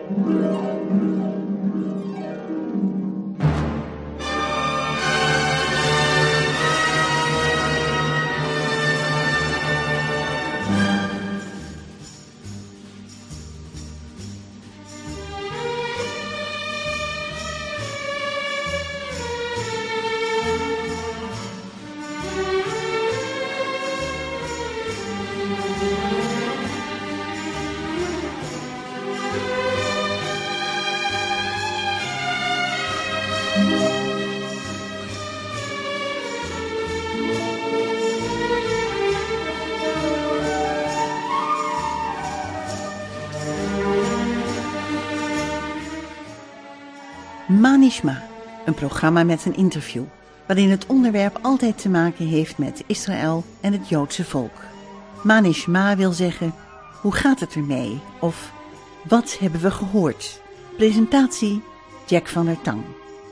Manishma, een programma met een interview, waarin het onderwerp altijd te maken heeft met Israël en het Joodse volk. Manishma wil zeggen, hoe gaat het ermee? Of, wat hebben we gehoord? Presentatie, Jack van der Tang.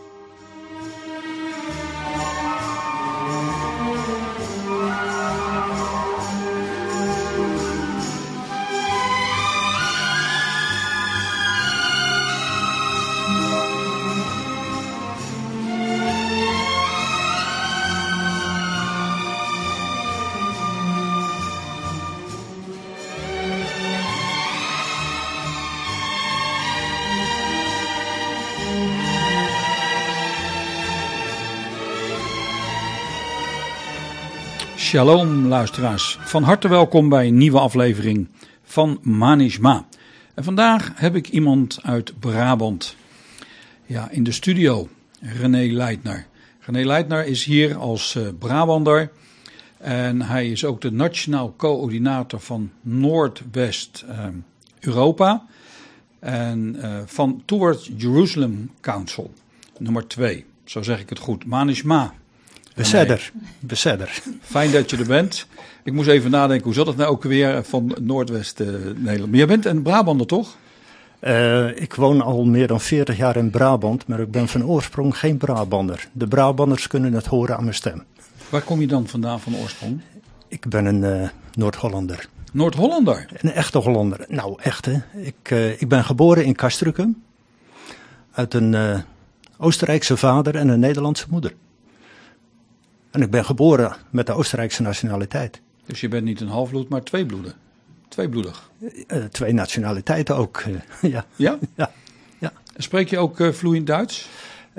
Shalom luisteraars, van harte welkom bij een nieuwe aflevering van Manishma. En vandaag heb ik iemand uit Brabant in de studio, René Leitner. René Leitner is hier als Brabander en hij is ook de nationaal coördinator van Noordwest Europa en van Towards Jerusalem Council, nummer 2, zo zeg ik het goed, Manishma. Beseder. Fijn dat je er bent. Ik moest even nadenken, hoe zat het nou ook weer van Noordwest Nederland? Maar jij bent een Brabander, toch? Ik woon al meer dan 40 jaar in Brabant, maar ik ben van oorsprong geen Brabander. De Brabanders kunnen het horen aan mijn stem. Waar kom je dan vandaan van oorsprong? Ik ben een Noord-Hollander. Noord-Hollander? Een echte Hollander. Nou, echt hè. Ik ben geboren in Castricum. Uit een Oostenrijkse vader en een Nederlandse moeder. En ik ben geboren met de Oostenrijkse nationaliteit. Dus je bent niet een halfbloed, maar tweebloedig? 2 nationaliteiten ook, ja. Ja? Ja. Spreek je ook vloeiend Duits?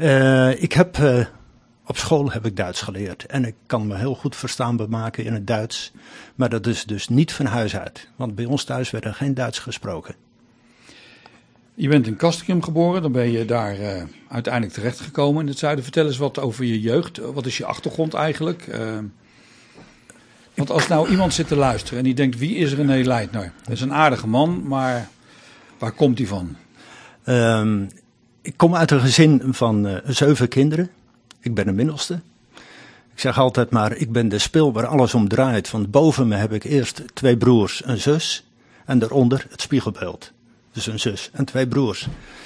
Op school heb ik Duits geleerd. En ik kan me heel goed verstaanbaar maken in het Duits. Maar dat is dus niet van huis uit. Want bij ons thuis werd er geen Duits gesproken. Je bent in Castricum geboren, dan ben je daar uiteindelijk terechtgekomen in het zuiden. Vertel eens wat over je jeugd. Wat is je achtergrond eigenlijk? Want als nou iemand zit te luisteren en die denkt, wie is René Leitner? Dat is een aardige man, maar waar komt hij van? Ik kom uit een gezin van 7 kinderen. Ik ben de middelste. Ik zeg altijd maar, ik ben de spil waar alles om draait. Want boven me heb ik eerst 2 broers, een zus en daaronder het spiegelbeeld. Dus een zus en 2 broers.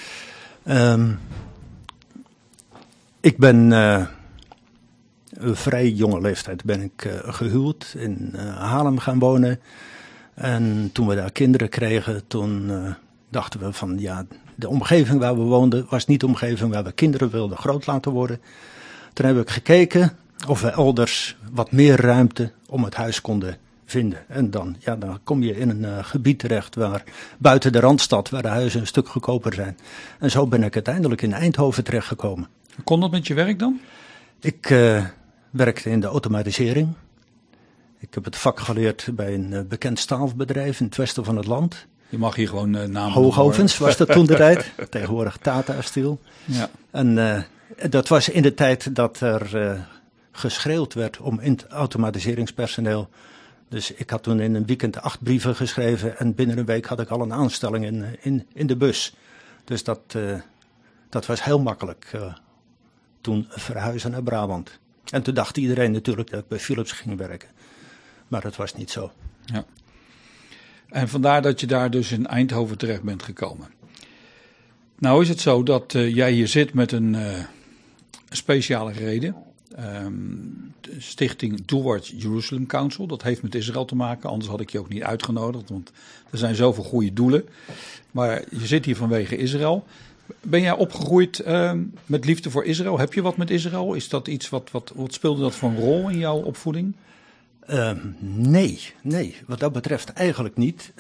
Ik ben een vrij jonge leeftijd ben ik gehuwd, in Haarlem gaan wonen. En toen we daar kinderen kregen, toen dachten we van de omgeving waar we woonden was niet de omgeving waar we kinderen wilden groot laten worden. Toen heb ik gekeken of we elders wat meer ruimte om het huis konden vinden. En dan kom je in een gebied terecht waar buiten de Randstad, waar de huizen een stuk goedkoper zijn. En zo ben ik uiteindelijk in Eindhoven terechtgekomen. Kon dat met je werk dan? Ik werkte in de automatisering. Ik heb het vak geleerd bij een bekend staalbedrijf in het westen van het land. Je mag hier gewoon namen. Hoogovens was dat toen de tijd. Tegenwoordig Tata Steel. Ja. En dat was in de tijd dat er geschreeuwd werd om automatiseringspersoneel. Dus ik had toen in een weekend 8 brieven geschreven en binnen een week had ik al een aanstelling in de bus. Dus dat was heel makkelijk toen verhuizen naar Brabant. En toen dacht iedereen natuurlijk dat ik bij Philips ging werken. Maar dat was niet zo. Ja. En vandaar dat je daar dus in Eindhoven terecht bent gekomen. Nou is het zo dat jij hier zit met een speciale reden. stichting Towards Jerusalem Council. Dat heeft met Israël te maken, anders had ik je ook niet uitgenodigd, want er zijn zoveel goede doelen. Maar je zit hier vanwege Israël. Ben jij opgegroeid met liefde voor Israël? Heb je wat met Israël? Is dat iets wat speelde dat voor een rol in jouw opvoeding? Nee, wat dat betreft eigenlijk niet.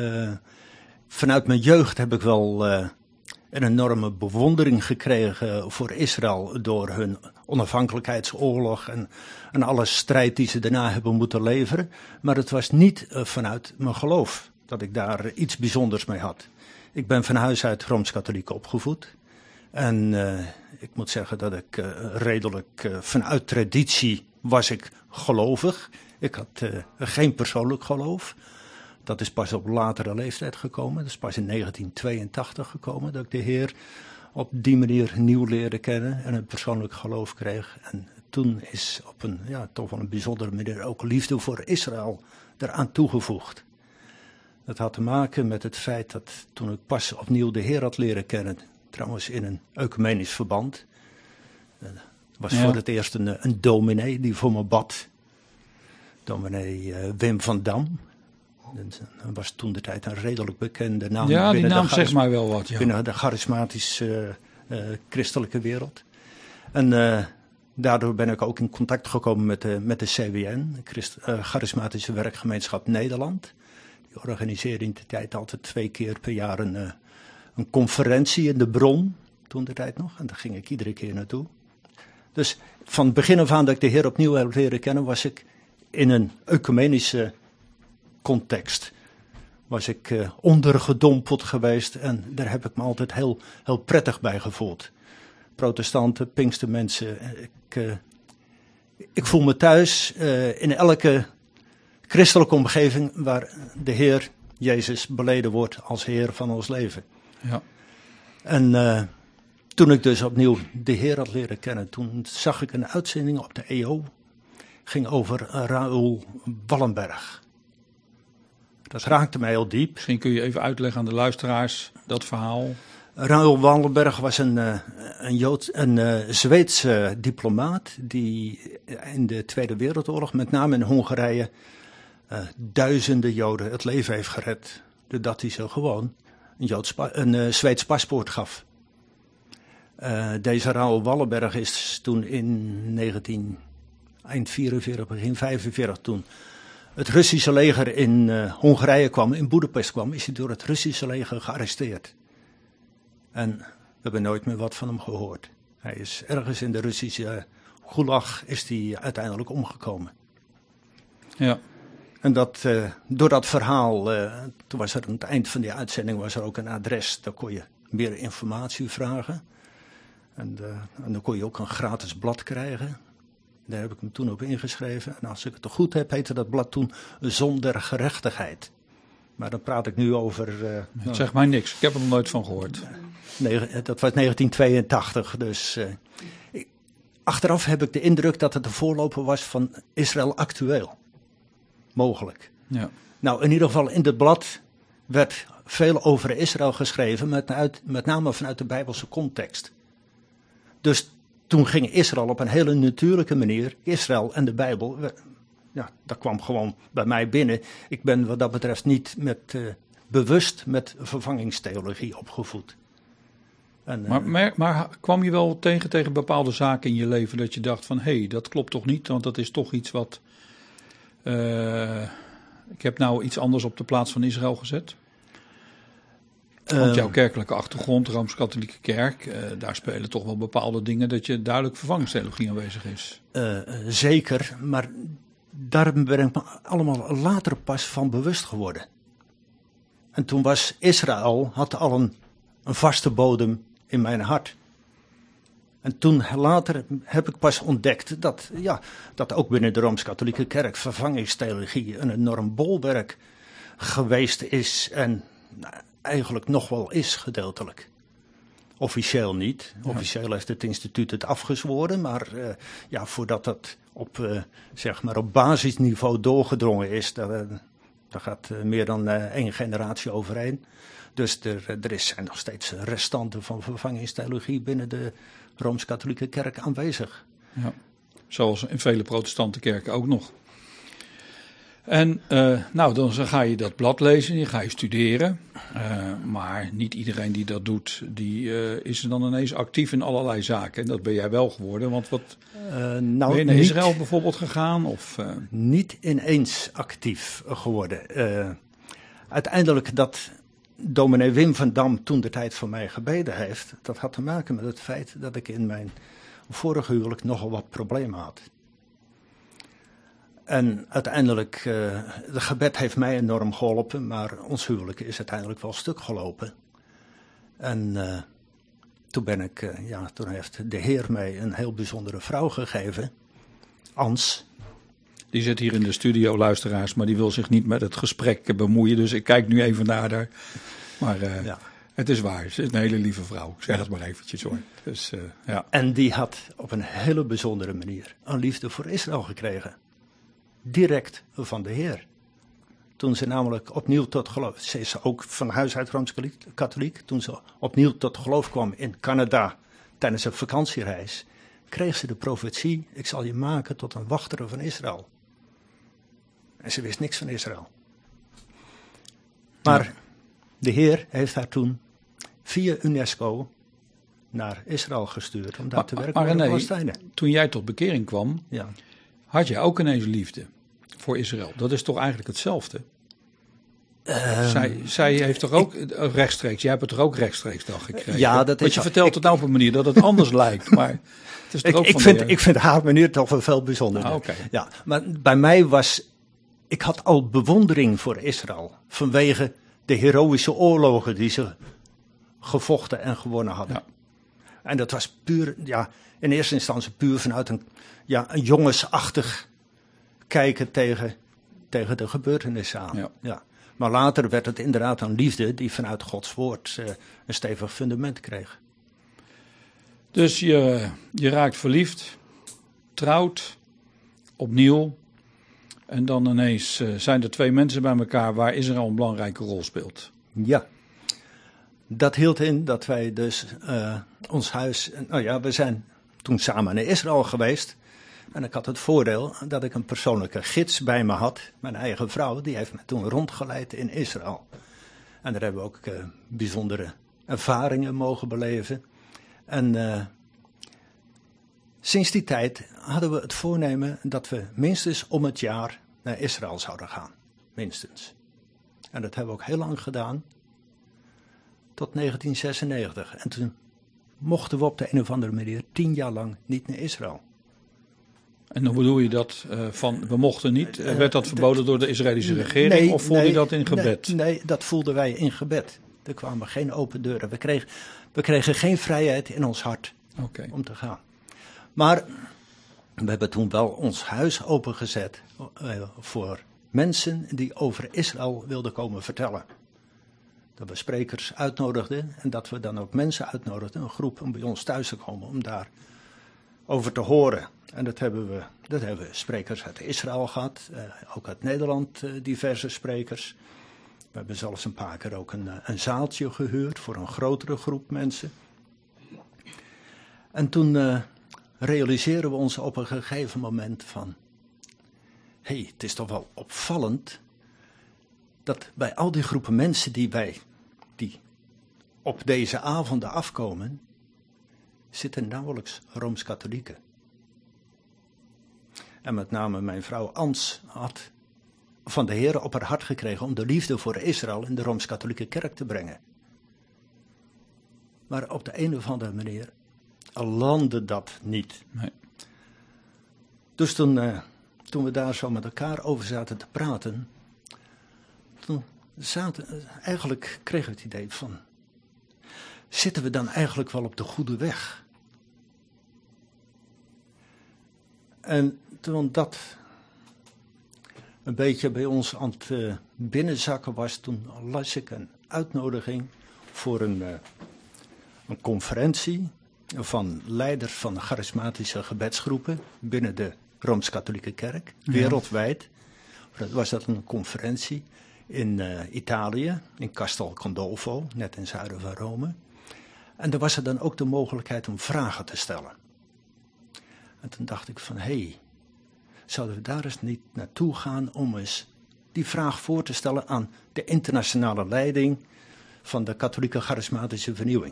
Vanuit mijn jeugd heb ik wel een enorme bewondering gekregen voor Israël door hun onafhankelijkheidsoorlog en alle strijd die ze daarna hebben moeten leveren. Maar het was niet vanuit mijn geloof dat ik daar iets bijzonders mee had. Ik ben van huis uit Rooms-Katholiek opgevoed. En ik moet zeggen dat ik redelijk vanuit traditie was ik gelovig. Ik had geen persoonlijk geloof. Dat is pas op latere leeftijd gekomen. Dat is pas in 1982 gekomen dat ik de Heer op die manier nieuw leerde kennen en een persoonlijk geloof kreeg. En toen is op een toch wel een bijzondere manier ook liefde voor Israël eraan toegevoegd. Dat had te maken met het feit dat toen ik pas opnieuw de Heer had leren kennen, trouwens in een ecumenisch verband, was voor het eerst een dominee die voor me bad. Dominee Wim van Dam. Dat was toen de tijd een redelijk bekende naam. Ja, die naam zegt mij wel wat. Ja. Binnen de charismatische christelijke wereld. En daardoor ben ik ook in contact gekomen met de CWN, Charismatische Werkgemeenschap Nederland. Die organiseerde in de tijd altijd 2 keer per jaar een conferentie in de Bron, toen de tijd nog. En daar ging ik iedere keer naartoe. Dus van het begin af aan dat ik de Heer opnieuw heb leren kennen, was ik in een ecumenische context. Was ik ondergedompeld geweest en daar heb ik me altijd heel, heel prettig bij gevoeld. Protestanten, Pinkstermensen. Ik voel me thuis in elke christelijke omgeving waar de Heer Jezus beleden wordt als Heer van ons leven. Ja. En toen ik dus opnieuw de Heer had leren kennen, toen zag ik een uitzending op de EO. Ging over Raoul Wallenberg. Dat raakte mij heel diep. Misschien kun je even uitleggen aan de luisteraars dat verhaal. Raoul Wallenberg was een Zweedse diplomaat die in de Tweede Wereldoorlog, met name in Hongarije, duizenden Joden het leven heeft gered. Doordat hij ze gewoon een Zweeds paspoort gaf. Deze Raoul Wallenberg is toen in eind 44, begin 45, toen het Russische leger in Hongarije kwam, in Boedapest kwam, is hij door het Russische leger gearresteerd. En we hebben nooit meer wat van hem gehoord. Hij is ergens in de Russische gulag is hij uiteindelijk omgekomen. Ja. En door dat verhaal, toen was er aan het eind van die uitzending was er ook een adres, daar kon je meer informatie vragen. En dan kon je ook een gratis blad krijgen. Daar heb ik hem toen op ingeschreven. En als ik het toch goed heb, heette dat blad toen Zon der Gerechtigheid. Maar dan praat ik nu over... Het zegt mij niks, ik heb er nog nooit van gehoord. Dat was 1982, dus... achteraf heb ik de indruk dat het de voorloper was van Israël Actueel. Mogelijk. Ja. Nou, in ieder geval in dit blad werd veel over Israël geschreven, met name vanuit de Bijbelse context. Dus toen ging Israël op een hele natuurlijke manier, Israël en de Bijbel, dat kwam gewoon bij mij binnen. Ik ben wat dat betreft niet bewust met vervangingstheologie opgevoed. En, maar kwam je wel tegen bepaalde zaken in je leven dat je dacht van, hé, dat klopt toch niet, want dat is toch iets wat... ik heb nou iets anders op de plaats van Israël gezet? Want jouw kerkelijke achtergrond, Rooms-Katholieke Kerk, daar spelen toch wel bepaalde dingen dat je duidelijk vervangingstheologie aanwezig is. Zeker, maar daar ben ik me allemaal later pas van bewust geworden. En toen was Israël, had al een vaste bodem in mijn hart. En toen later heb ik pas ontdekt dat ook binnen de Rooms-Katholieke Kerk vervangingstheologie een enorm bolwerk geweest is en eigenlijk nog wel is gedeeltelijk. Officieel niet. Ja. Officieel heeft het instituut het afgezworen, maar voordat dat op basisniveau doorgedrongen is, daar gaat meer dan 1 generatie overheen. Dus er zijn nog steeds restanten van vervangingstheologie binnen de Rooms-Katholieke Kerk aanwezig. Ja. Zoals in vele protestante kerken ook nog. En dan ga je dat blad lezen, je ga je studeren. Maar niet iedereen die dat doet, die is dan ineens actief in allerlei zaken. En dat ben jij wel geworden, want wat ben je naar Israël bijvoorbeeld gegaan? Of, Niet ineens actief geworden. Uiteindelijk dat dominee Wim van Dam toen de tijd voor mij gebeden heeft, dat had te maken met het feit dat ik in mijn vorige huwelijk nogal wat problemen had. En uiteindelijk, het gebed heeft mij enorm geholpen, maar ons huwelijk is uiteindelijk wel stuk gelopen. En toen heeft de Heer mij een heel bijzondere vrouw gegeven, Ans. Die zit hier in de studio, luisteraars, maar die wil zich niet met het gesprek bemoeien. Dus ik kijk nu even naar haar. Maar het is waar, ze is een hele lieve vrouw. Ik zeg het maar eventjes hoor. Dus, En die had op een hele bijzondere manier een liefde voor Israël gekregen. Direct van de Heer. Toen ze namelijk opnieuw tot geloof, ze is ook van huis uit Rooms-Katholiek, toen ze opnieuw tot geloof kwam in Canada tijdens een vakantiereis, kreeg ze de profetie, ik zal je maken tot een wachter van Israël. En ze wist niks van Israël. Maar de Heer heeft haar toen via UNESCO naar Israël gestuurd om daar te werken met de Palestijnen. Toen jij tot bekering kwam, had je ook ineens liefde voor Israël. Dat is toch eigenlijk hetzelfde? Zij heeft toch ook rechtstreeks, jij hebt het toch ook rechtstreeks dan gekregen? Ja, dat is. Want je vertelt het nou op een manier dat het anders lijkt, maar het is toch ook ik vind haar manier toch wel veel bijzonderder. Okay. Ja, maar bij mij ik had al bewondering voor Israël vanwege de heroïsche oorlogen die ze gevochten en gewonnen hadden. Ja. En dat was puur, in eerste instantie puur vanuit een jongensachtig kijken tegen de gebeurtenissen aan. Ja. Maar later werd het inderdaad een liefde die vanuit Gods woord een stevig fundament kreeg. Dus je raakt verliefd, trouwt, opnieuw. En dan ineens zijn er twee mensen bij elkaar waar Israël een belangrijke rol speelt. Ja, dat hield in dat wij dus ons huis, we zijn toen samen naar Israël geweest. En ik had het voordeel dat ik een persoonlijke gids bij me had. Mijn eigen vrouw, die heeft me toen rondgeleid in Israël. En daar hebben we ook bijzondere ervaringen mogen beleven. En sinds die tijd hadden we het voornemen dat we minstens om het jaar naar Israël zouden gaan. Minstens. En dat hebben we ook heel lang gedaan. Tot 1996. En toen mochten we op de een of andere manier 10 jaar lang niet naar Israël. En dan bedoel je dat we mochten niet? Werd dat verboden door de Israëlische regering of voelde je dat in gebed? Nee, dat voelden wij in gebed. Er kwamen geen open deuren. We kregen geen vrijheid in ons hart om te gaan. Maar we hebben toen wel ons huis opengezet voor mensen die over Israël wilden komen vertellen. Dat we sprekers uitnodigden en dat we dan ook mensen uitnodigden, een groep, om bij ons thuis te komen om daar over te horen. En dat hebben we sprekers uit Israël gehad, ook uit Nederland diverse sprekers. We hebben zelfs een paar keer ook een zaaltje gehuurd voor een grotere groep mensen. En toen realiseren we ons op een gegeven moment van, het is toch wel opvallend dat bij al die groepen mensen die op deze avonden afkomen, zitten nauwelijks Rooms-Katholieken. En met name mijn vrouw Ans had van de Heer op haar hart gekregen om de liefde voor Israël in de Rooms-Katholieke kerk te brengen. Maar op de een of andere manier landde dat niet. Nee. Dus toen we daar zo met elkaar over zaten te praten, eigenlijk kregen we het idee van, zitten we dan eigenlijk wel op de goede weg? En toen dat een beetje bij ons aan het binnenzakken was, toen las ik een uitnodiging voor een conferentie van leiders van de charismatische gebedsgroepen binnen de Rooms-Katholieke Kerk, wereldwijd. Was dat een conferentie in Italië, in Castel Gandolfo, net in het zuiden van Rome. En er was er dan ook de mogelijkheid om vragen te stellen. En toen dacht ik van, zouden we daar eens niet naartoe gaan om eens die vraag voor te stellen aan de internationale leiding van de katholieke charismatische vernieuwing.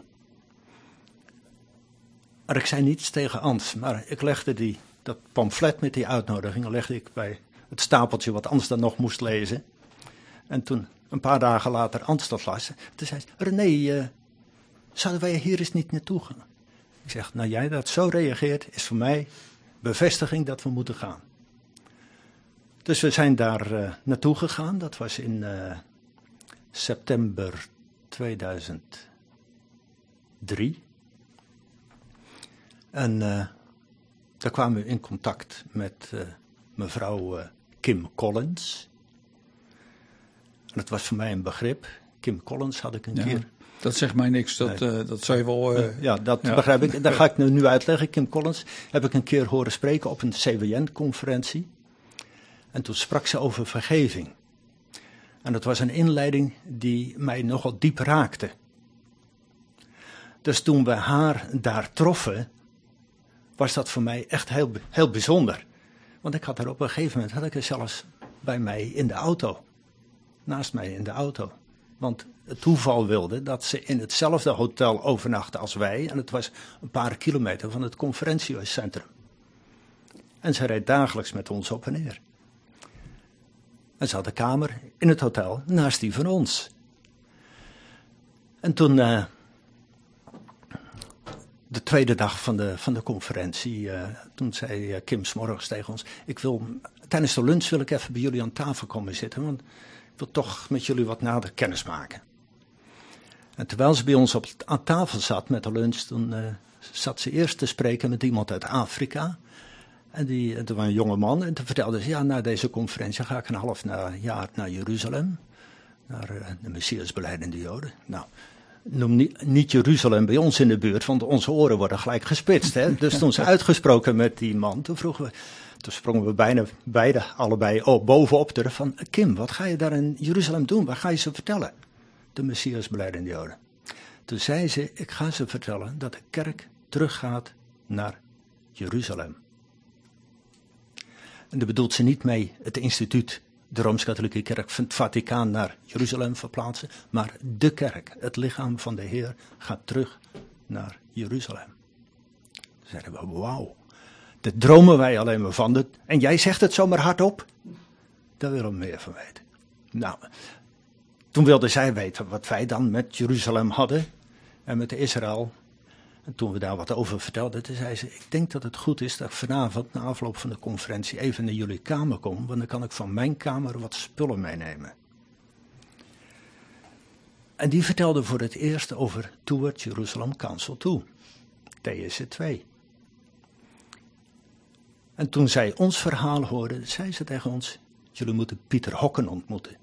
Maar ik zei niets tegen Ans, maar ik legde dat pamflet met die uitnodiging legde ik bij het stapeltje wat Ans dan nog moest lezen. En toen, een paar dagen later, Ans dat las, toen zei ze, René, zouden wij hier eens niet naartoe gaan? Ik zeg, nou jij dat zo reageert, is voor mij bevestiging dat we moeten gaan. Dus we zijn daar naartoe gegaan, dat was in september 2003. En daar kwamen we in contact met mevrouw Kim Collins. En dat was voor mij een begrip. Kim Collins had ik een keer. Dat zegt mij niks, dat zou je wel... dat begrijp ik. Dat ga ik nu uitleggen. Kim Collins heb ik een keer horen spreken op een CWN-conferentie. En toen sprak ze over vergeving. En dat was een inleiding die mij nogal diep raakte. Dus toen we haar daar troffen, was dat voor mij echt heel, heel bijzonder. Want ik had er op een gegeven moment, had ik er zelfs bij mij in de auto. Naast mij in de auto. Want het toeval wilde dat ze in hetzelfde hotel overnachtte als wij. En het was een paar kilometer van het conferentiecentrum. En ze reed dagelijks met ons op en neer. En ze had een kamer in het hotel naast die van ons. En toen, de tweede dag van de conferentie, toen zei Kim 's morgens tegen ons, tijdens de lunch wil ik even bij jullie aan tafel komen zitten, want ik wil toch met jullie wat nader kennis maken. En terwijl ze bij ons aan tafel zat met de lunch, toen zat ze eerst te spreken met iemand uit Afrika. En toen was een jonge man en toen vertelde ze, na deze conferentie ga ik een half jaar naar Jeruzalem, naar de Messiasbelijdende Joden. Nou, noem niet Jeruzalem bij ons in de buurt, want onze oren worden gelijk gespitst. Hè? Dus toen ze uitgesproken met die man, toen sprongen we beide allebei bovenop er van, Kim, wat ga je daar in Jeruzalem doen? Wat ga je ze vertellen? De Messiasbelijdende Joden. Toen zei ze, ik ga ze vertellen dat de kerk teruggaat naar Jeruzalem. En daar bedoelt ze niet mee het instituut, de Rooms-Katholieke Kerk van het Vaticaan naar Jeruzalem verplaatsen, maar de kerk, het lichaam van de Heer, gaat terug naar Jeruzalem. Toen zeiden we, wauw, daar dromen wij alleen maar van. En jij zegt het zomaar hardop? Daar willen we meer van weten. Nou, toen wilde zij weten wat wij dan met Jeruzalem hadden en met Israël. En toen we daar wat over vertelden, toen zei ze, ik denk dat het goed is dat ik vanavond na afloop van de conferentie even naar jullie kamer kom, want dan kan ik van mijn kamer wat spullen meenemen. En die vertelde voor het eerst over Toward Jerusalem Council 2, TSC 2. En toen zij ons verhaal hoorde, zei ze tegen ons, jullie moeten Pieter Hocken ontmoeten.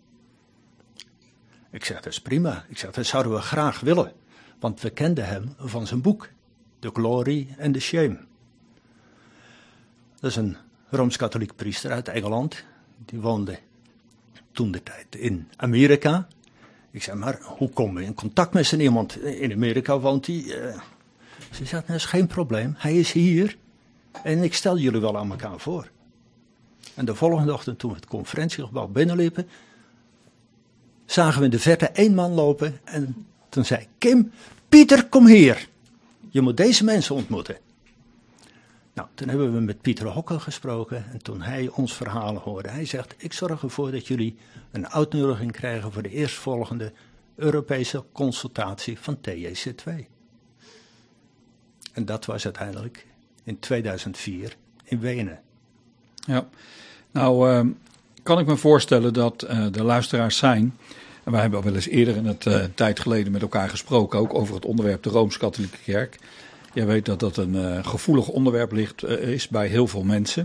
Ik zeg, dat is prima. Ik zeg, dat zouden we graag willen. Want we kenden hem van zijn boek, The Glory and the Shame. Dat is een Rooms-Katholiek priester uit Engeland. Die woonde toen de tijd in Amerika. Ik zei, maar hoe komen we in contact met zo'n iemand? In Amerika woont hij. Ze zei, dat is geen probleem. Hij is hier. En ik stel jullie wel aan elkaar voor. En de volgende ochtend, toen we het conferentiegebouw binnenliepen, zagen we in de verte 1 man lopen. En toen zei Kim, Pieter, kom hier. Je moet deze mensen ontmoeten. Nou, toen hebben we met Pieter Hocken gesproken. En toen hij ons verhaal hoorde, hij zegt, ik zorg ervoor dat jullie een uitnodiging krijgen voor de eerstvolgende Europese consultatie van TJC 2. En dat was uiteindelijk in 2004 in Wenen. Ja, nou kan ik me voorstellen dat de luisteraars zijn. En wij hebben al wel eens eerder een tijd geleden met elkaar gesproken, ook over het onderwerp de Rooms-Katholieke Kerk. Jij weet dat dat een gevoelig onderwerp is bij heel veel mensen.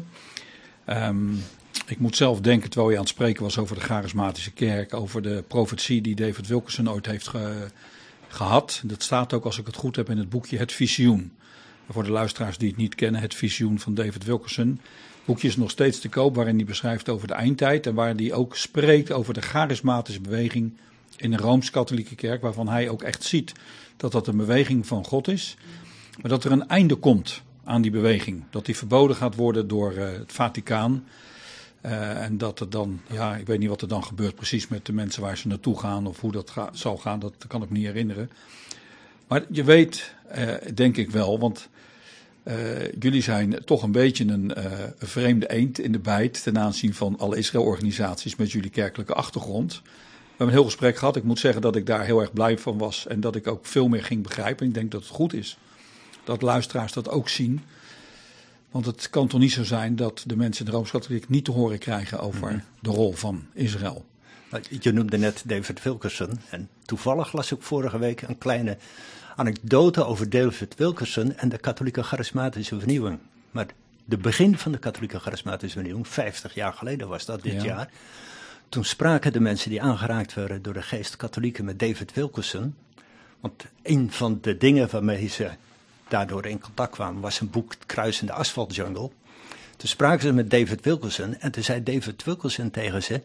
Ik moet zelf denken, terwijl je aan het spreken was over de charismatische kerk, over de profetie die David Wilkerson ooit heeft gehad. Dat staat ook, als ik het goed heb, in het boekje Het Visioen. Voor de luisteraars die het niet kennen, Het Visioen van David Wilkerson. Het boekje is nog steeds te koop, waarin hij beschrijft over de eindtijd en waar hij ook spreekt over de charismatische beweging in de Rooms-Katholieke Kerk, waarvan hij ook echt ziet dat dat een beweging van God is, maar dat er een einde komt aan die beweging. Dat die verboden gaat worden door het Vaticaan. En dat er dan, ik weet niet wat er dan gebeurt precies met de mensen waar ze naartoe gaan of hoe dat zal gaan, dat kan ik me niet herinneren. Maar je weet, denk ik wel, want jullie zijn toch een beetje een vreemde eend in de bijt ten aanzien van alle Israël-organisaties met jullie kerkelijke achtergrond. We hebben een heel gesprek gehad. Ik moet zeggen dat ik daar heel erg blij van was en dat ik ook veel meer ging begrijpen. Ik denk dat het goed is dat luisteraars dat ook zien. Want het kan toch niet zo zijn dat de mensen in de Rooms-Katholiek niet te horen krijgen over de rol van Israël. Je noemde net David Wilkerson en toevallig las ik vorige week een kleine anekdote over David Wilkerson en de katholieke charismatische vernieuwing. Maar de begin van de katholieke charismatische vernieuwing, 50 jaar geleden was dat dit jaar. Toen spraken de mensen die aangeraakt werden door de geest katholieken met David Wilkerson. Want een van de dingen waarmee ze daardoor in contact kwamen was een boek Kruis in de Asfaltjungle. Toen spraken ze met David Wilkerson en toen zei David Wilkerson tegen ze: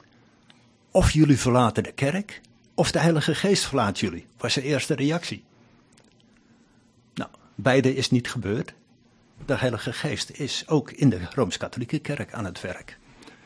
of jullie verlaten de kerk, of de Heilige Geest verlaat jullie, was zijn eerste reactie. Nou, beide is niet gebeurd. De Heilige Geest is ook in de Rooms-Katholieke Kerk aan het werk.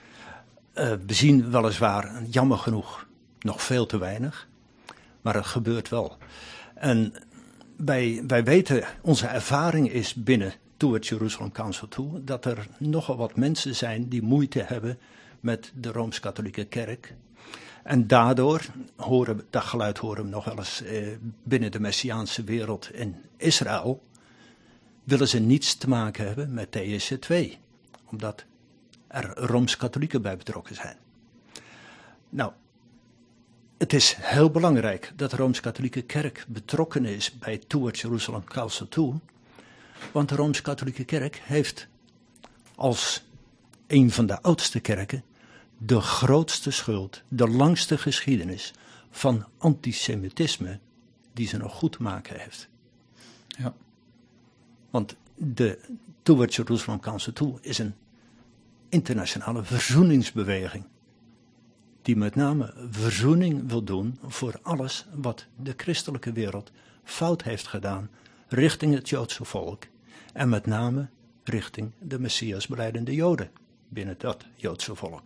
We zien weliswaar, jammer genoeg, nog veel te weinig, maar het gebeurt wel. En wij weten, onze ervaring is binnen Towards Jerusalem Council toe, dat er nogal wat mensen zijn die moeite hebben met de Rooms-Katholieke Kerk. En daardoor, dat geluid horen we nog wel eens binnen de Messiaanse wereld in Israël, willen ze niets te maken hebben met TSC2, omdat er Rooms-Katholieken bij betrokken zijn. Nou, het is heel belangrijk dat de Rooms-Katholieke Kerk betrokken is bij Towards Jerusalem Council toe, want de Rooms-Katholieke Kerk heeft als een van de oudste kerken de grootste schuld, de langste geschiedenis van antisemitisme die ze nog goed te maken heeft. Ja. Want de Towards Jerusalem Council toe is een internationale verzoeningsbeweging die met name verzoening wil doen voor alles wat de christelijke wereld fout heeft gedaan richting het Joodse volk en met name richting de Messias belijdende Joden binnen dat Joodse volk.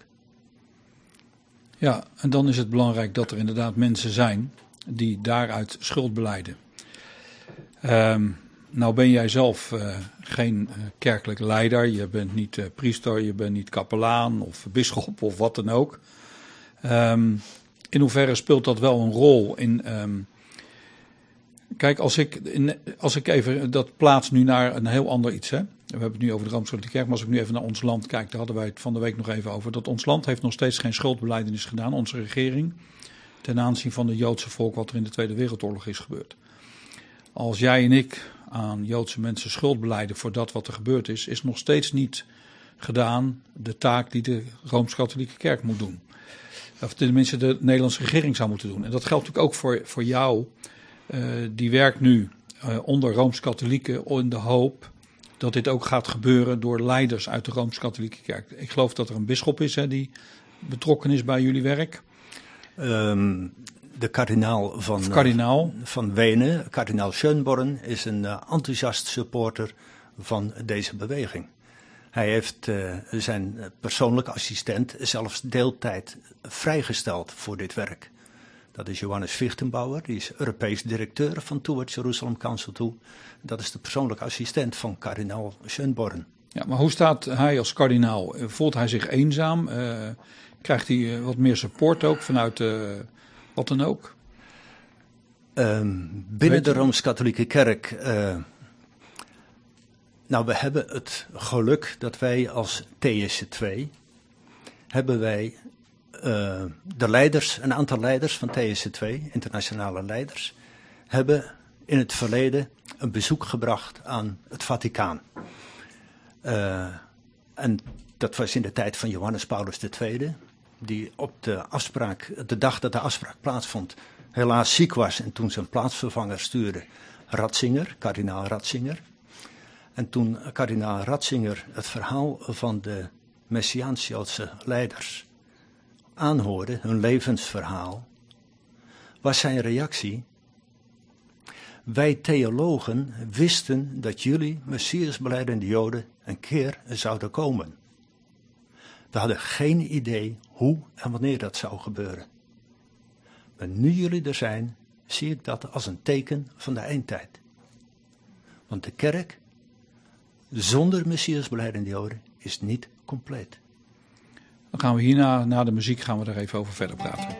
Ja, en dan is het belangrijk dat er inderdaad mensen zijn die daaruit schuld belijden. Nou ben jij zelf geen kerkelijk leider, je bent niet priester, je bent niet kapelaan of bisschop of wat dan ook. In hoeverre speelt dat wel een rol in... Kijk, als ik even dat plaats nu naar een heel ander iets, hè. We hebben het nu over de Rooms-Katholieke Kerk, maar als ik nu even naar ons land kijk, daar hadden wij het van de week nog even over, dat ons land heeft nog steeds geen schuldbelijdenis gedaan, onze regering, ten aanzien van het Joodse volk wat er in de Tweede Wereldoorlog is gebeurd. Als jij en ik aan Joodse mensen schuld belijden voor dat wat er gebeurd is nog steeds niet gedaan de taak die de Rooms-Katholieke Kerk moet doen. Of tenminste de Nederlandse regering zou moeten doen. En dat geldt natuurlijk ook voor jou. Die werkt nu onder Rooms-Katholieken in de hoop dat dit ook gaat gebeuren door leiders uit de Rooms-Katholieke Kerk. Ik geloof dat er een bisschop is die betrokken is bij jullie werk. De kardinaal van Wenen, kardinaal Schönborn, is een enthousiast supporter van deze beweging. Hij heeft zijn persoonlijke assistent zelfs deeltijd vrijgesteld voor dit werk. Dat is Johannes Fichtenbauer, die is Europees directeur van Towards Jerusalem Council toe. Dat is de persoonlijke assistent van kardinaal Schönborn. Ja, maar hoe staat hij als kardinaal? Voelt hij zich eenzaam? Krijgt hij wat meer support ook vanuit wat dan ook? Binnen de Rooms-Katholieke Kerk... Nou, we hebben het geluk dat wij als TSC2 hebben wij de leiders, een aantal leiders van TSC2, internationale leiders, hebben in het verleden een bezoek gebracht aan het Vaticaan. En dat was in de tijd van Johannes Paulus II, die op de dag dat de afspraak plaatsvond, helaas ziek was en toen zijn plaatsvervanger stuurde, kardinaal Ratzinger. En toen kardinaal Ratzinger het verhaal van de Messiaans-Joodse leiders aanhoorde, hun levensverhaal, was zijn reactie: Wij theologen wisten dat jullie Messiasbelijdende Joden een keer zouden komen. We hadden geen idee hoe en wanneer dat zou gebeuren. Maar nu jullie er zijn, zie ik dat als een teken van de eindtijd. Want de kerk zonder Messiasbelijdende Joden is niet compleet. Dan gaan we hierna, na de muziek, gaan we daar even over verder praten.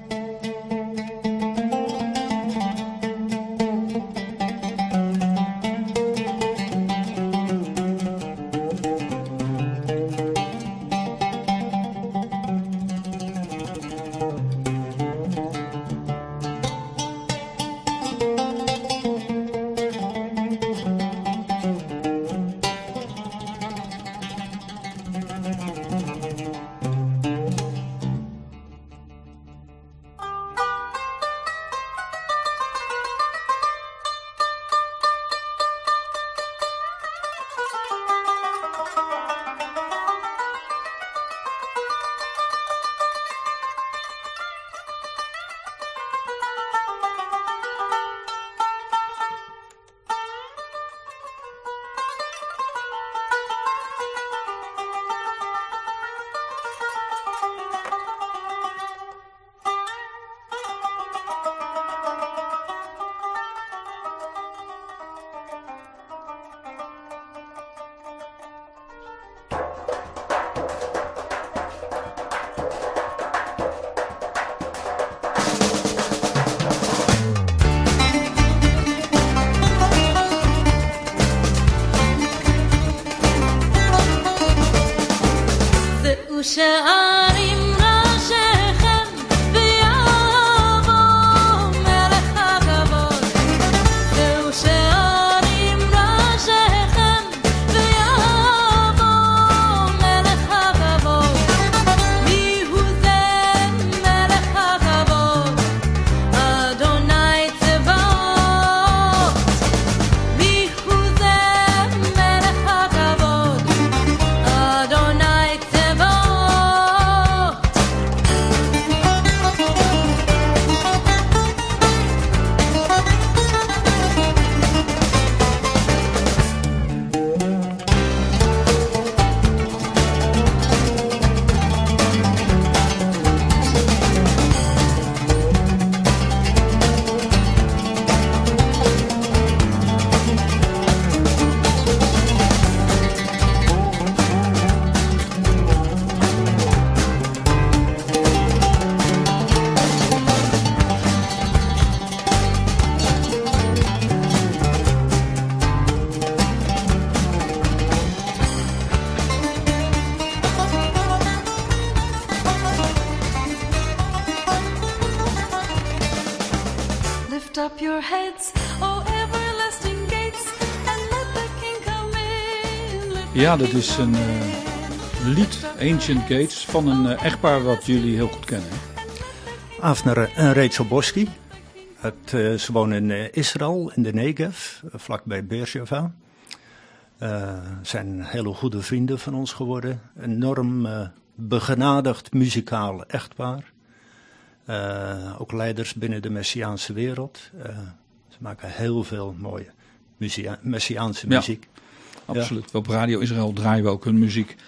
Lift up your heads, O everlasting gates, and let the King come in. Ja, dat is een lied, Ancient Gates, van een echtpaar wat jullie heel goed kennen. Avner en Rachel Boski. Ze wonen in Israël, in de Negev, vlakbij Beersheva. Zijn hele goede vrienden van ons geworden. Enorm begenadigd muzikaal echtpaar. Ook leiders binnen de Messiaanse wereld. Ze maken heel veel mooie Messiaanse muziek. Absoluut. Ja. Op Radio Israël draaien we ook hun muziek.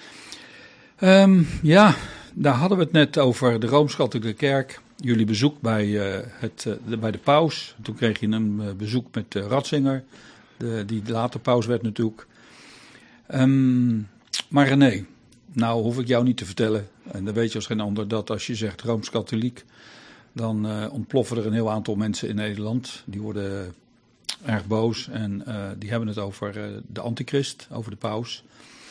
Daar hadden we het net over de Rooms-Katholieke Kerk. Jullie bezoek bij de paus. Toen kreeg je een bezoek met Ratzinger. Die later paus werd natuurlijk. Maar René, nou hoef ik jou niet te vertellen. En dat weet je als geen ander. Dat als je zegt Rooms-Katholiek. Dan ontploffen er een heel aantal mensen in Nederland. Die worden erg boos. En die hebben het over de antichrist. Over de paus.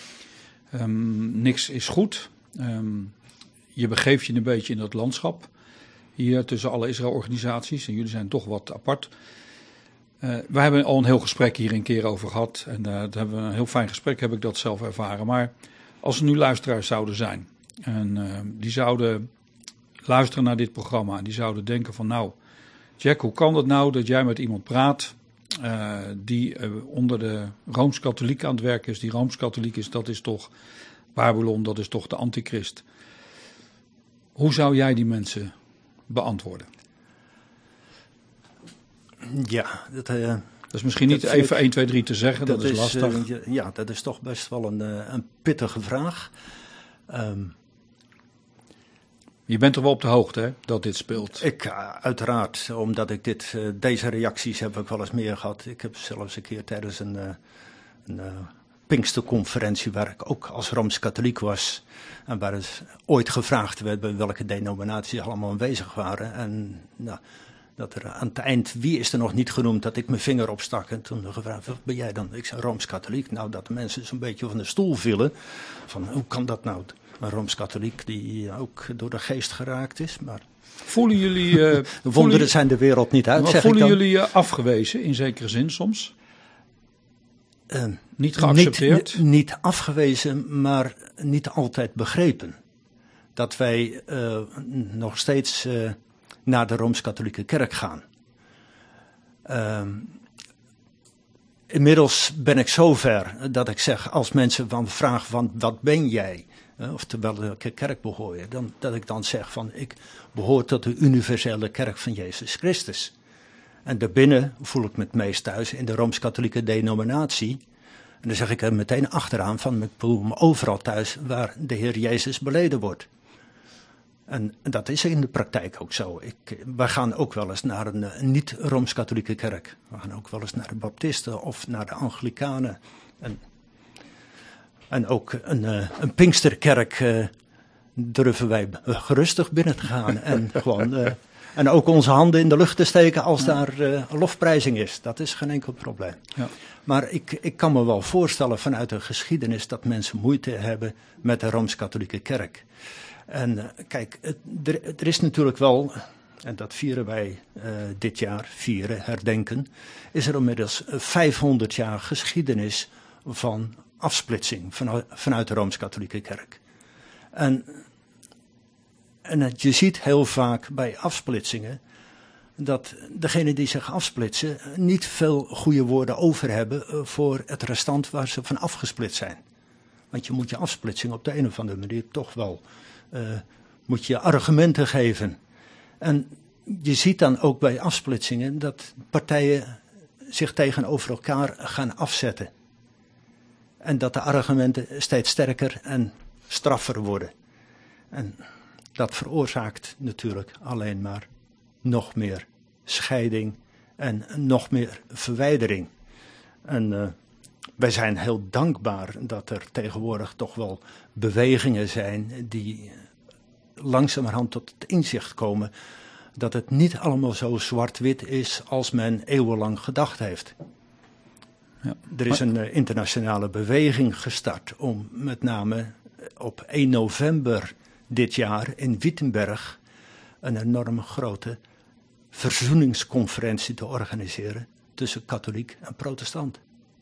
Niks is goed. Je begeeft je een beetje in dat landschap. Hier tussen alle Israël-organisaties. En jullie zijn toch wat apart. We hebben al een heel gesprek hier een keer over gehad. En daar hebben we een heel fijn gesprek, heb ik dat zelf ervaren. Maar als er nu luisteraars zouden zijn. En die zouden luisteren naar dit programma. En die zouden denken van nou, Jack, hoe kan het nou dat jij met iemand praat. Die onder de Rooms-Katholiek aan het werken is. Die Rooms-Katholiek is, dat is toch Babylon, dat is toch de antichrist. Hoe zou jij die mensen beantwoorden? Ja, Dat is misschien niet dat even vind ik- 1, 2, 3 te zeggen, dat is lastig. Ja, dat is toch best wel een pittige vraag. Je bent er wel op de hoogte, hè, dat dit speelt. Uiteraard, omdat ik deze reacties heb ik wel eens meer gehad. Ik heb zelfs een keer tijdens een Pinksterconferentie, waar ik ook als Rooms-Katholiek was, en waar dus ooit gevraagd werd bij welke denominaties allemaal aanwezig waren. En nou, dat er aan het eind, wie is er nog niet genoemd, dat ik mijn vinger opstak. En toen gevraagd, wat ben jij dan? Ik zei Rooms-Katholiek. Nou, dat de mensen zo'n beetje van de stoel vielen. Van, hoe kan dat nou? Een Rooms-Katholiek die ook door de geest geraakt is. Maar Voelen jullie, wonderen zijn de wereld niet uit, maar zeg ik voelen dan. jullie je afgewezen in zekere zin soms? Niet geaccepteerd? Niet afgewezen, maar niet altijd begrepen. Dat wij nog steeds naar de Rooms-Katholieke Kerk gaan. Inmiddels ben ik zover dat ik zeg, als mensen van vragen van wat ben jij? Of terwijl welke kerk behoor je? Dat ik dan zeg van ik behoor tot de universele kerk van Jezus Christus. En daarbinnen voel ik me het meest thuis in de Rooms-Katholieke denominatie. En dan zeg ik er meteen achteraan van ik voel me overal thuis waar de Heer Jezus beleden wordt. En dat is in de praktijk ook zo. Wij gaan ook wel eens naar een niet-Rooms-Katholieke kerk. We gaan ook wel eens naar de Baptisten of naar de Anglikanen. En ook een Pinksterkerk durven wij gerustig binnen te gaan. En gewoon en ook onze handen in de lucht te steken als daar lofprijzing is. Dat is geen enkel probleem. Ja. Maar ik kan me wel voorstellen vanuit de geschiedenis dat mensen moeite hebben met de Rooms-Katholieke Kerk. En kijk, er is natuurlijk wel, en dat vieren wij dit jaar, herdenken, is er inmiddels 500 jaar geschiedenis van afsplitsing vanuit de Rooms-Katholieke Kerk. En je ziet heel vaak bij afsplitsingen dat degenen die zich afsplitsen niet veel goede woorden over hebben voor het restant waar ze van afgesplitst zijn. Want je moet je afsplitsing op de een of andere manier toch wel moet je argumenten geven. En je ziet dan ook bij afsplitsingen dat partijen zich tegenover elkaar gaan afzetten. En dat de argumenten steeds sterker en straffer worden. En dat veroorzaakt natuurlijk alleen maar nog meer scheiding en nog meer verwijdering. En wij zijn heel dankbaar dat er tegenwoordig toch wel bewegingen zijn die langzamerhand tot het inzicht komen dat het niet allemaal zo zwart-wit is als men eeuwenlang gedacht heeft. Ja. Er is een internationale beweging gestart om met name op 1 november dit jaar in Wittenberg een enorm grote verzoeningsconferentie te organiseren tussen katholiek en protestant.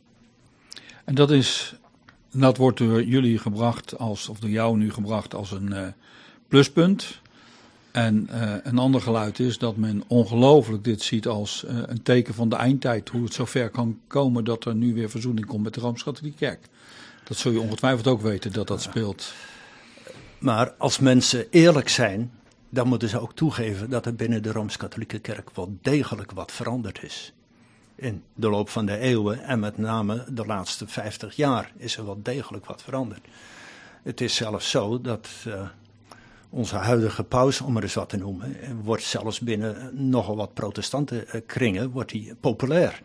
En dat wordt door jullie gebracht, of door jou nu gebracht als een pluspunt. En een ander geluid is dat men ongelooflijk dit ziet als een teken van de eindtijd. Hoe het zover kan komen dat er nu weer verzoening komt met de Rooms-Katholieke Kerk. Dat zul je ongetwijfeld ook weten dat dat speelt. Maar als mensen eerlijk zijn, dan moeten ze ook toegeven dat er binnen de Rooms-Katholieke Kerk wel degelijk wat veranderd is. In de loop van de eeuwen en met name de laatste 50 jaar is er wel degelijk wat veranderd. Het is zelfs zo dat onze huidige paus, om er eens wat te noemen, wordt zelfs binnen nogal wat protestantenkringen wordt hij populair.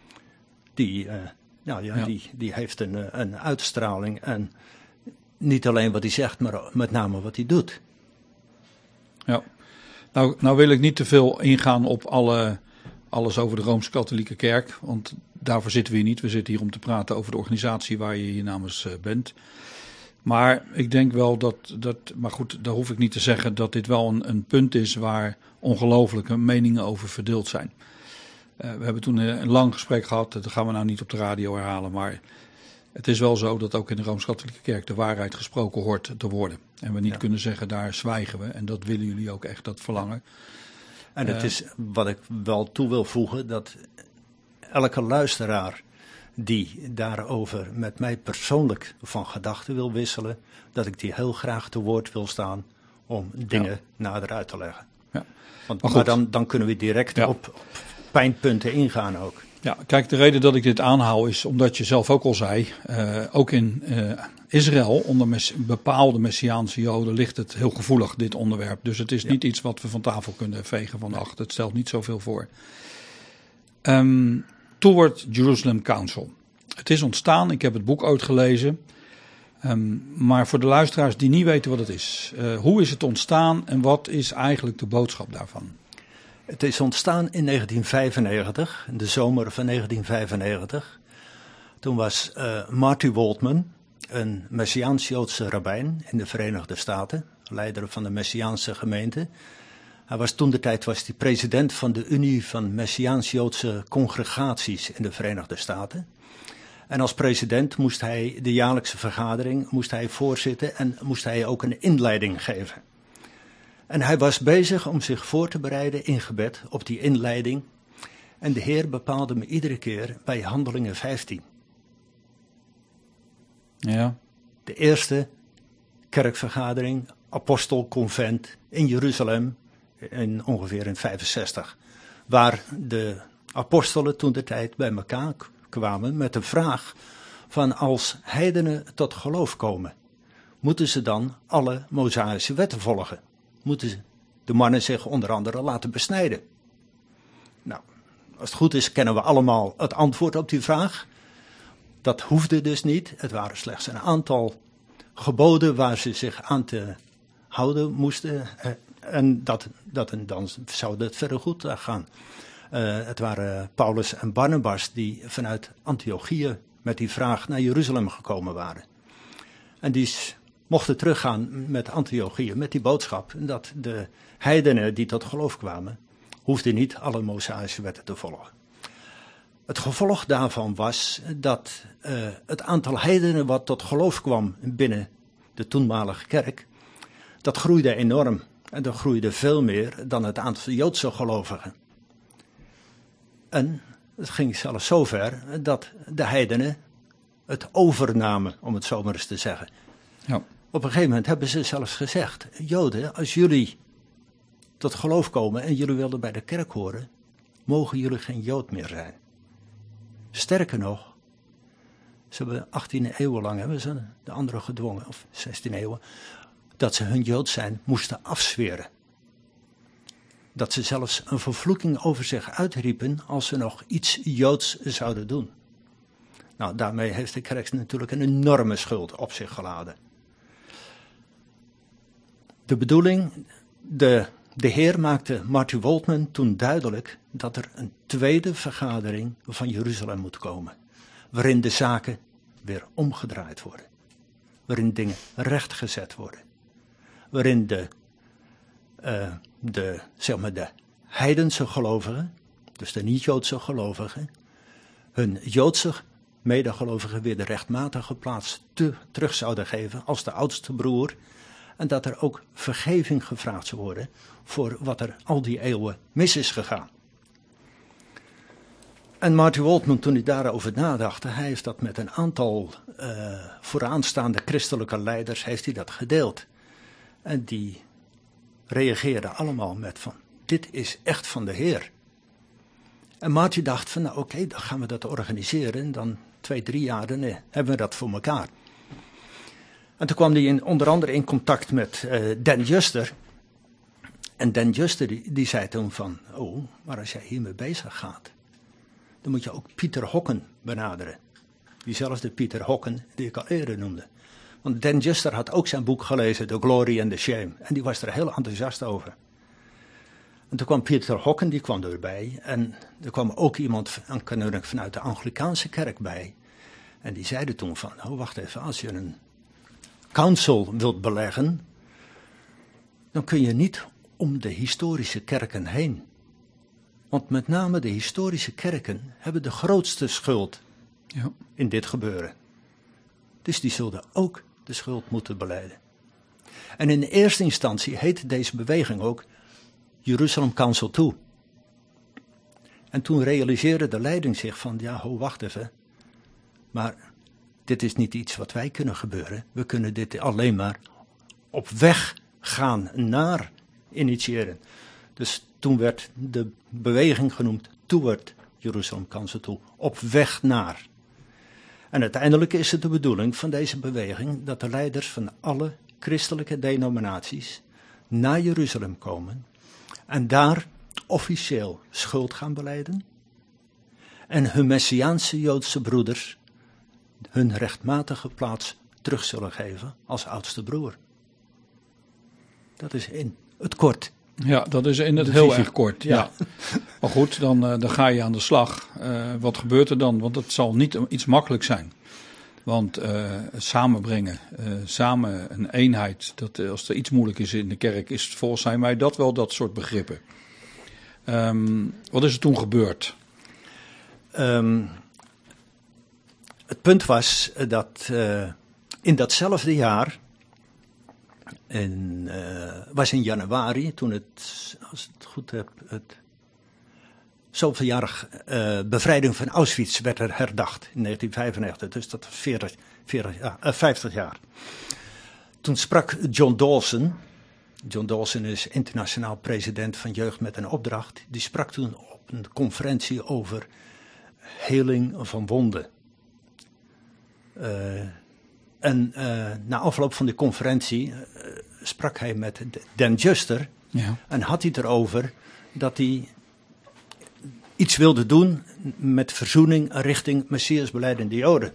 Die heeft een uitstraling en niet alleen wat hij zegt, maar met name wat hij doet. Ja, nou wil ik niet te veel ingaan op alles over de Rooms-Katholieke Kerk, want daarvoor zitten we hier niet. We zitten hier om te praten over de organisatie waar je hier namens bent. Maar ik denk wel maar goed, daar hoef ik niet te zeggen dat dit wel een punt is waar ongelooflijke meningen over verdeeld zijn. We hebben toen een lang gesprek gehad, dat gaan we nou niet op de radio herhalen, maar het is wel zo dat ook in de Rooms-Katholieke Kerk de waarheid gesproken hoort te worden. En we niet kunnen zeggen, daar zwijgen we. En dat willen jullie ook echt, dat verlangen. En het is wat ik wel toe wil voegen, dat elke luisteraar die daarover met mij persoonlijk van gedachten wil wisselen, dat ik die heel graag te woord wil staan om dingen nader uit te leggen. Ja. Maar dan kunnen we direct pijnpunten ingaan ook. Ja, kijk, de reden dat ik dit aanhaal is omdat je zelf ook al zei, ook in Israël onder bepaalde Messiaanse Joden ligt het heel gevoelig, dit onderwerp. Dus het is niet iets wat we van tafel kunnen vegen van ach, het stelt niet zoveel voor. Toward Jerusalem Council. Het is ontstaan, ik heb het boek ooit gelezen. Maar voor de luisteraars die niet weten wat het is. Hoe is het ontstaan en wat is eigenlijk de boodschap daarvan? Het is ontstaan in 1995, in de zomer van 1995. Toen was Marty Waldman, een Messiaans-Joodse rabbijn in de Verenigde Staten, leider van de Messiaanse gemeente. Hij was hij president van de Unie van Messiaans-Joodse congregaties in de Verenigde Staten. En als president moest hij de jaarlijkse vergadering voorzitten en moest hij ook een inleiding geven. En hij was bezig om zich voor te bereiden in gebed op die inleiding. En de Heer bepaalde me iedere keer bij Handelingen 15. Ja. De eerste kerkvergadering, apostelconvent in Jeruzalem, ongeveer in 65. Waar de apostelen toen de tijd bij elkaar kwamen met de vraag van als heidenen tot geloof komen, moeten ze dan alle Mosaïsche wetten volgen? Moeten de mannen zich onder andere laten besnijden? Nou, als het goed is kennen we allemaal het antwoord op die vraag. Dat hoefde dus niet. Het waren slechts een aantal geboden waar ze zich aan te houden moesten. En dan zou het verder goed gaan. Het waren Paulus en Barnabas die vanuit Antiochië met die vraag naar Jeruzalem gekomen waren. En die mochten teruggaan met Antiochië, met die boodschap dat de heidenen die tot geloof kwamen, hoefden niet alle Mosaïsche wetten te volgen. Het gevolg daarvan was dat het aantal heidenen wat tot geloof kwam binnen de toenmalige kerk, dat groeide enorm. En dat groeide veel meer dan het aantal Joodse gelovigen. En het ging zelfs zover dat de heidenen het overnamen, om het zo maar eens te zeggen. Ja. Op een gegeven moment hebben ze zelfs gezegd, Joden, als jullie tot geloof komen en jullie willen bij de kerk horen, mogen jullie geen Jood meer zijn. Sterker nog, ze hebben 18e eeuw lang, hebben ze de anderen gedwongen, of 16e eeuw, dat ze hun Jood zijn moesten afzweren. Dat ze zelfs een vervloeking over zich uitriepen als ze nog iets Joods zouden doen. Nou, daarmee heeft de kerk natuurlijk een enorme schuld op zich geladen. De bedoeling, de Heer maakte Marty Waldman toen duidelijk dat er een tweede vergadering van Jeruzalem moet komen. Waarin de zaken weer omgedraaid worden. Waarin dingen rechtgezet worden. Waarin de heidense gelovigen, dus de niet-Joodse gelovigen, hun Joodse medegelovigen weer de rechtmatige plaats terug zouden geven als de oudste broer. En dat er ook vergeving gevraagd zou worden voor wat er al die eeuwen mis is gegaan. En Marty Waldman, toen hij daarover nadacht, hij heeft dat met een aantal vooraanstaande christelijke leiders heeft hij dat gedeeld. En die reageerden allemaal met van, dit is echt van de Heer. En Marty dacht van, nou oké, dan gaan we dat organiseren. En dan 2-3 jaar, dan hebben we dat voor elkaar. En toen kwam hij onder andere in contact met Dan Juster. En Dan Juster die zei toen van, oh, maar als jij hiermee bezig gaat, dan moet je ook Pieter Hocken benaderen. Diezelfde Pieter Hocken die ik al eerder noemde. Want Dan Juster had ook zijn boek gelezen, The Glory and the Shame. En die was er heel enthousiast over. En toen kwam Pieter Hocken, die kwam erbij. En er kwam ook iemand vanuit de Anglikaanse kerk bij. En die zeiden toen van, oh wacht even, als je een council wilt beleggen, dan kun je niet om de historische kerken heen. Want met name de historische kerken hebben de grootste schuld in dit gebeuren. Dus die zullen ook de schuld moeten belijden. En in de eerste instantie heette deze beweging ook Jerusalem Council II. En toen realiseerde de leiding zich van, ja, wacht even, maar dit is niet iets wat wij kunnen gebeuren. We kunnen dit alleen maar op weg gaan naar initiëren. Dus toen werd de beweging genoemd toward Jerusalem Council toe, op weg naar. En uiteindelijk is het de bedoeling van deze beweging dat de leiders van alle christelijke denominaties naar Jeruzalem komen en daar officieel schuld gaan belijden en hun Messiaanse Joodse broeders hun rechtmatige plaats terug zullen geven als oudste broer. Dat is in het kort. Ja, dat is in het De heel visie. erg kort. Ja. Ja. Maar goed, dan ga je aan de slag. Wat gebeurt er dan? Want het zal niet iets makkelijk zijn. Want het samenbrengen, samen een eenheid, als er iets moeilijk is in de kerk, is volgens mij dat wel dat soort begrippen. Wat is er toen gebeurd? Het punt was dat in datzelfde jaar, was in januari, toen het, als ik het goed heb, het zoveeljarig bevrijding van Auschwitz werd er herdacht in 1995. Dus dat was 50 jaar. Toen sprak John Dawson. John Dawson is internationaal president van Jeugd met een Opdracht. Die sprak toen op een conferentie over heling van wonden. Na afloop van de conferentie sprak hij met Dan Juster. Ja. En had hij het erover dat hij iets wilde doen met verzoening richting Messiasbelijdende Joden.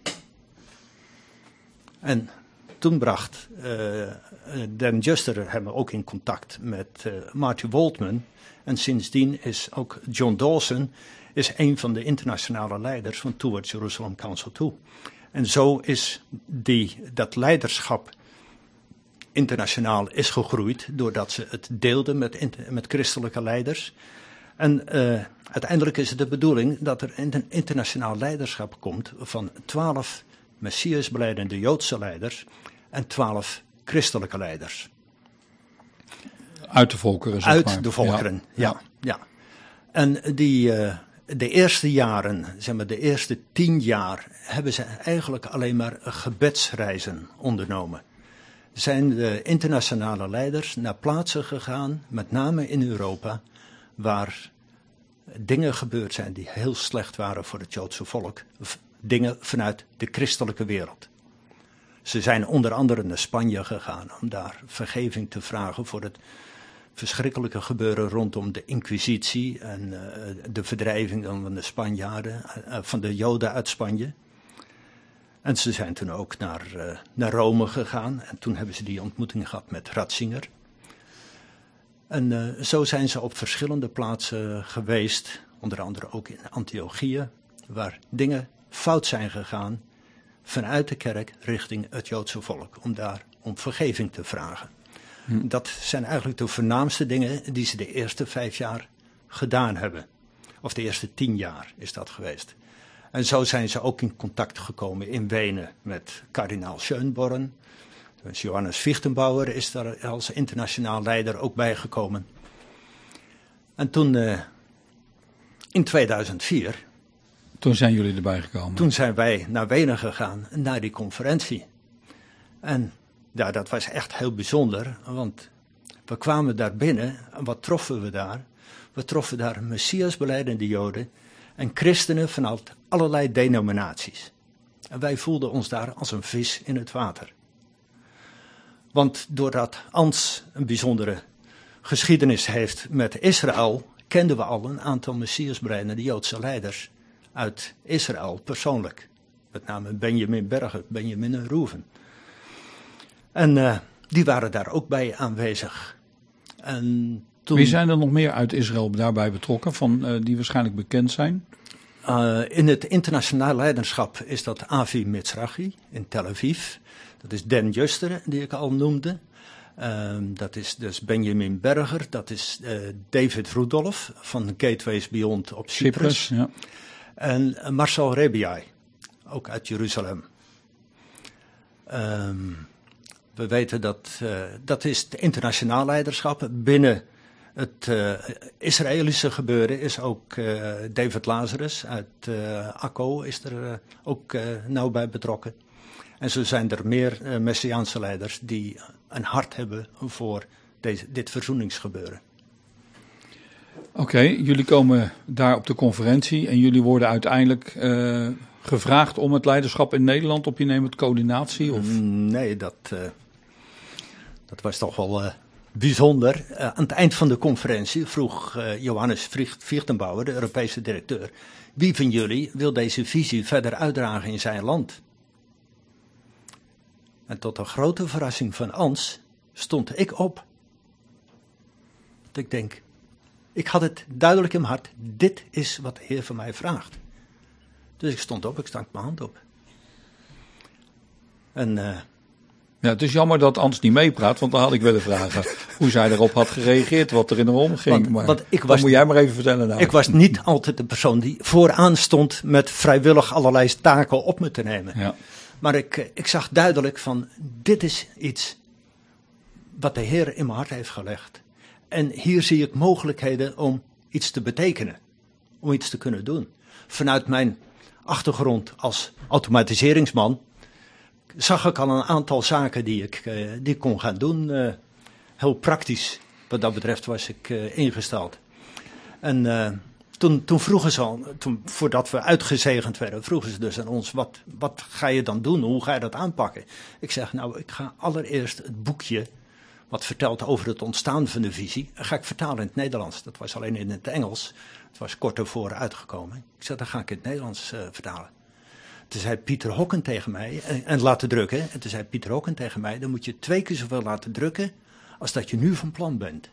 En toen bracht Dan Juster hem ook in contact met Marty Waldman. En sindsdien is ook John Dawson een van de internationale leiders van Towards Jerusalem Council toe. En zo is dat leiderschap internationaal is gegroeid doordat ze het deelden met christelijke leiders. En uiteindelijk is het de bedoeling dat er een internationaal leiderschap komt van 12 Messiasbelijdende Joodse leiders en 12 christelijke leiders. Uit de volkeren, zeg maar. Uit de volkeren, Ja. ja. En de eerste jaren, zeg maar de eerste 10 jaar, hebben ze eigenlijk alleen maar gebedsreizen ondernomen. Zijn de internationale leiders naar plaatsen gegaan, met name in Europa, waar dingen gebeurd zijn die heel slecht waren voor het Joodse volk. Dingen vanuit de christelijke wereld. Ze zijn onder andere naar Spanje gegaan om daar vergeving te vragen voor het verschrikkelijke gebeuren rondom de Inquisitie en de verdrijving van de Spanjaarden, van de Joden uit Spanje. En ze zijn toen ook naar Rome gegaan en toen hebben ze die ontmoeting gehad met Ratzinger. En zo zijn ze op verschillende plaatsen geweest, onder andere ook in Antiochië, waar dingen fout zijn gegaan vanuit de kerk richting het Joodse volk, om vergeving te vragen. Dat zijn eigenlijk de voornaamste dingen die ze de eerste 5 jaar gedaan hebben. Of de eerste 10 jaar is dat geweest. En zo zijn ze ook in contact gekomen in Wenen met kardinaal Schönborn. Dus Johannes Fichtenbauer is daar als internationaal leider ook bijgekomen. En toen in 2004... Toen zijn jullie erbij gekomen. Toen zijn wij naar Wenen gegaan, naar die conferentie. En ja, dat was echt heel bijzonder, want we kwamen daar binnen en wat troffen we daar? We troffen daar Messiasbelijdende Joden en christenen vanuit allerlei denominaties. En wij voelden ons daar als een vis in het water. Want doordat Ans een bijzondere geschiedenis heeft met Israël, kenden we al een aantal Messiasbelijdende Joodse leiders uit Israël persoonlijk. Met name Benjamin Berger, Benjamin en Reuven. En die waren daar ook bij aanwezig. En toen, Wie zijn er nog meer uit Israël daarbij betrokken, die waarschijnlijk bekend zijn? In het internationaal leiderschap is dat Avi Mizrahi in Tel Aviv. Dat is Dan Juster, die ik al noemde. Dat is dus Benjamin Berger. Dat is David Rudolph van Gateways Beyond op Cyprus. Ja. En Marcel Rebiai, ook uit Jeruzalem. We weten dat is het internationaal leiderschap. Binnen het Israëlische gebeuren is ook David Lazarus uit Akko is er ook nauw bij betrokken. En zo zijn er meer Messiaanse leiders die een hart hebben voor dit verzoeningsgebeuren. Oké, jullie komen daar op de conferentie en jullie worden uiteindelijk gevraagd om het leiderschap in Nederland op je nemen met coördinatie? Of? Nee, dat was toch wel bijzonder. Aan het eind van de conferentie vroeg Johannes Vlichtenbauer, de Europese directeur, wie van jullie wil deze visie verder uitdragen in zijn land? En tot een grote verrassing van Ans stond ik op. Want ik denk, ik had het duidelijk in mijn hart, dit is wat de Heer van mij vraagt. Dus ik stond op, ik stak mijn hand op. En Ja, het is jammer dat Ans niet meepraat, want dan had ik willen vragen hoe zij erop had gereageerd, wat er in haar omging. Want ik dat was, moet jij maar even vertellen. Nou. ik was niet altijd de persoon die vooraan stond met vrijwillig allerlei taken op me te nemen. Ja. Maar ik zag duidelijk van, dit is iets wat de Heer in mijn hart heeft gelegd. En hier zie ik mogelijkheden om iets te betekenen, om iets te kunnen doen. Vanuit mijn achtergrond als automatiseringsman zag ik al een aantal zaken die ik kon gaan doen. Heel praktisch, wat dat betreft was ik ingesteld. En toen vroegen ze al, voordat we uitgezegend werden, vroegen ze dus aan ons, wat ga je dan doen? Hoe ga je dat aanpakken? Ik zeg, nou, ik ga allereerst het boekje, wat vertelt over het ontstaan van de visie, ga ik vertalen in het Nederlands. Dat was alleen in het Engels. Het was kort ervoor uitgekomen. Ik zeg, dan ga ik in het Nederlands vertalen. Toen zei Pieter Hocken tegen mij, en laten drukken. En toen zei Pieter Hocken tegen mij, dan moet je 2 keer zoveel laten drukken als dat je nu van plan bent.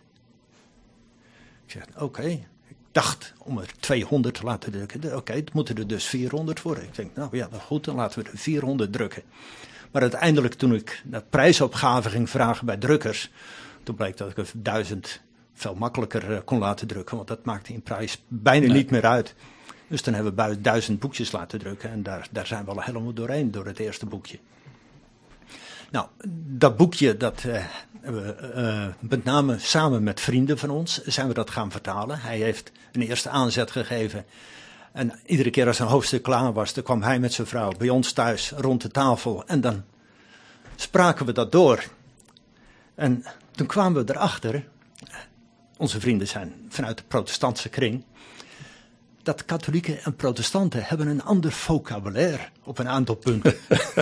Ik zeg, oké. Ik dacht om er 200 te laten drukken. Oké, het moeten er dus 400 worden. Ik denk, nou ja, dan goed, dan laten we er 400 drukken. Maar uiteindelijk toen ik dat prijsopgave ging vragen bij drukkers, toen bleek dat ik er 1000 veel makkelijker kon laten drukken, want dat maakte in prijs bijna niet meer uit. Dus dan hebben we 1000 boekjes laten drukken en daar zijn we al helemaal doorheen, door het eerste boekje. Nou, dat boekje, dat hebben we met name samen met vrienden van ons, zijn we dat gaan vertalen. Hij heeft een eerste aanzet gegeven. En iedere keer als een hoofdstuk klaar was, dan kwam hij met zijn vrouw bij ons thuis rond de tafel. En dan spraken we dat door. En toen kwamen we erachter, onze vrienden zijn vanuit de protestantse kring, dat katholieken en protestanten hebben een ander vocabulaire op een aantal punten.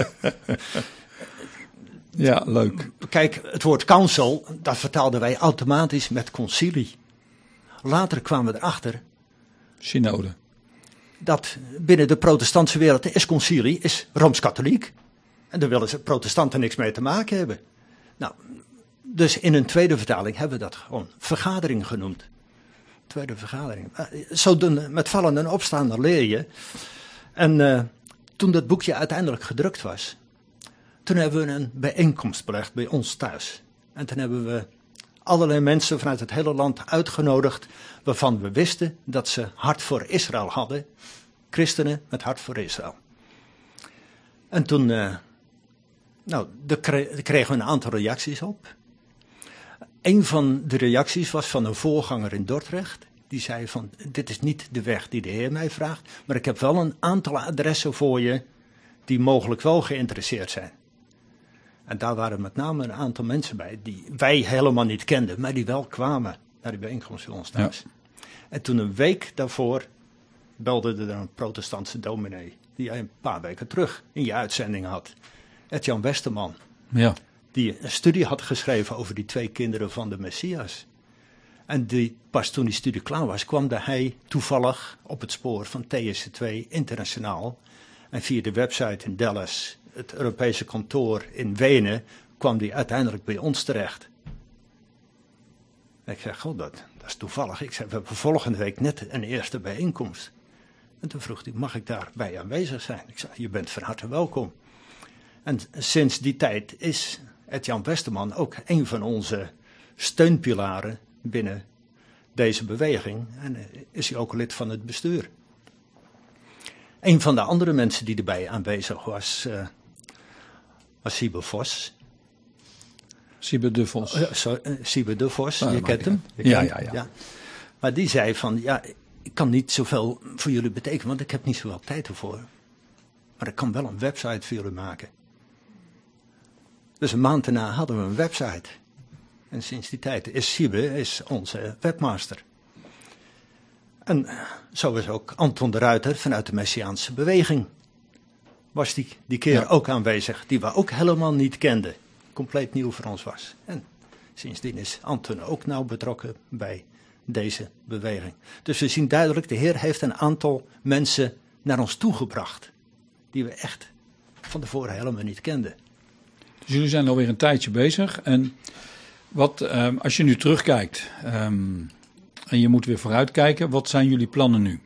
Ja, leuk. Kijk, het woord council, dat vertaalden wij automatisch met concilie. Later kwamen we erachter Synode. dat binnen de protestantse wereld is concilie, is Rooms-Katholiek. En daar willen ze protestanten niks mee te maken hebben. Nou, dus in een tweede vertaling hebben we dat gewoon vergadering genoemd. Tweede vergadering. Zodoende, met vallen en opstaan, dan leer je. En toen dat boekje uiteindelijk gedrukt was, toen hebben we een bijeenkomst belegd bij ons thuis. En toen hebben we allerlei mensen vanuit het hele land uitgenodigd, waarvan we wisten dat ze hart voor Israël hadden. Christenen met hart voor Israël. En toen daar kregen we een aantal reacties op. Een van de reacties was van een voorganger in Dordrecht. Die zei van, dit is niet de weg die de Heer mij vraagt, maar ik heb wel een aantal adressen voor je die mogelijk wel geïnteresseerd zijn. En daar waren met name een aantal mensen bij die wij helemaal niet kenden, maar die wel kwamen naar die bijeenkomst bij ons thuis. Ja. En toen een week daarvoor belde er een protestantse dominee, die jij een paar weken terug in je uitzending had. Ed-Jan Westerman. Ja. Die een studie had geschreven over die 2 kinderen van de Messias. En pas toen die studie klaar was, kwam hij toevallig op het spoor van TSC2 Internationaal. En via de website in Dallas, het Europese kantoor in Wenen, kwam die uiteindelijk bij ons terecht. En ik zeg, god, dat is toevallig. Ik zeg, we hebben volgende week net een eerste bijeenkomst. En toen vroeg hij, mag ik daarbij aanwezig zijn? Ik zei, je bent van harte welkom. En sinds die tijd is Ed-Jan Westerman ook een van onze steunpilaren binnen deze beweging. En is hij ook lid van het bestuur. Een van de andere mensen die erbij aanwezig was Siebe Vos. Siebe de Vos. Siebe de Vos, Ah, je kent hem? Ja. Maar die zei van, ja, ik kan niet zoveel voor jullie betekenen, want ik heb niet zoveel tijd ervoor. Maar ik kan wel een website voor jullie maken. Dus een maand daarna hadden we een website. En sinds die tijd is Siebe onze webmaster. En zo is ook Anton de Ruiter vanuit de Messiaanse beweging. Was die keer ook aanwezig, die we ook helemaal niet kenden. Compleet nieuw voor ons was. En sindsdien is Anton ook nauw betrokken bij deze beweging. Dus we zien duidelijk, de Heer heeft een aantal mensen naar ons toegebracht. Die we echt van tevoren helemaal niet kenden. Dus jullie zijn alweer een tijdje bezig. En als je nu terugkijkt en je moet weer vooruitkijken, wat zijn jullie plannen nu?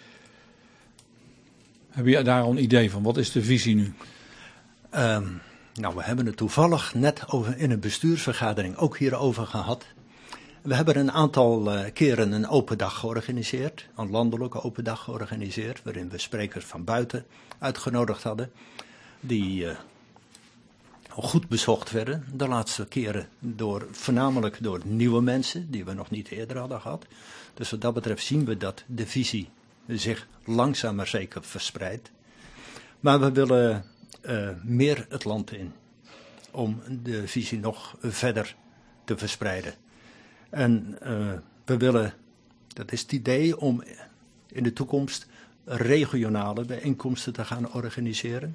Heb je daar al een idee van? Wat is de visie nu? Nou, we hebben het toevallig net in een bestuursvergadering ook hierover gehad. We hebben een aantal keren een open dag georganiseerd, een landelijke open dag georganiseerd, waarin we sprekers van buiten uitgenodigd hadden, die goed bezocht werden. De laatste keren voornamelijk door nieuwe mensen, die we nog niet eerder hadden gehad. Dus wat dat betreft zien we dat de visie zich langzaam maar zeker verspreidt. Maar we willen meer het land in, om de visie nog verder te verspreiden. En we willen, dat is het idee, om in de toekomst regionale bijeenkomsten te gaan organiseren.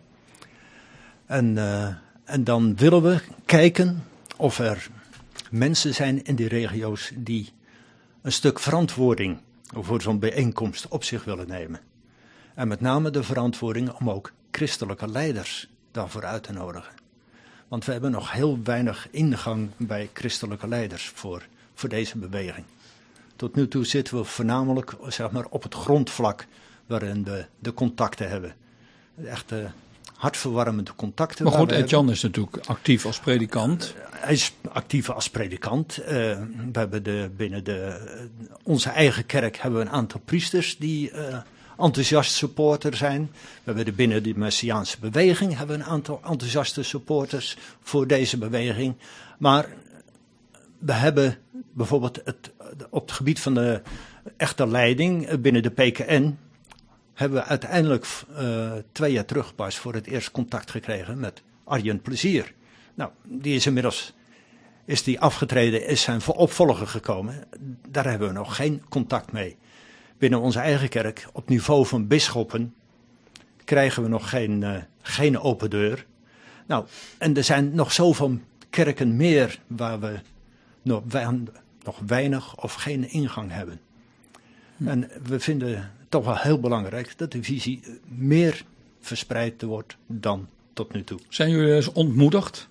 En dan willen we kijken of er mensen zijn in die regio's die een stuk verantwoording voor zo'n bijeenkomst op zich willen nemen. En met name de verantwoording om ook christelijke leiders daarvoor uit te nodigen. Want we hebben nog heel weinig ingang bij christelijke leiders voor deze beweging. Tot nu toe zitten we voornamelijk, zeg maar, op het grondvlak waarin we de contacten hebben. Echt hartverwarmende contacten. Maar goed, Ed-Jan is natuurlijk actief als predikant. Hij is actief als predikant. We hebben binnen onze eigen kerk hebben we een aantal priesters die enthousiast supporter zijn. We hebben binnen de Messiaanse beweging hebben we een aantal enthousiaste supporters voor deze beweging. Maar we hebben bijvoorbeeld op het gebied van de echte leiding binnen de PKN hebben we uiteindelijk 2 jaar terug pas voor het eerst contact gekregen met Arjen Plezier. Nou, die is inmiddels afgetreden, is zijn opvolger gekomen. Daar hebben we nog geen contact mee. Binnen onze eigen kerk, op niveau van bisschoppen, krijgen we nog geen open deur. Nou, en er zijn nog zoveel kerken meer waar we nog weinig of geen ingang hebben. En we vinden het toch wel heel belangrijk dat de visie meer verspreid wordt dan tot nu toe. Zijn jullie eens ontmoedigd?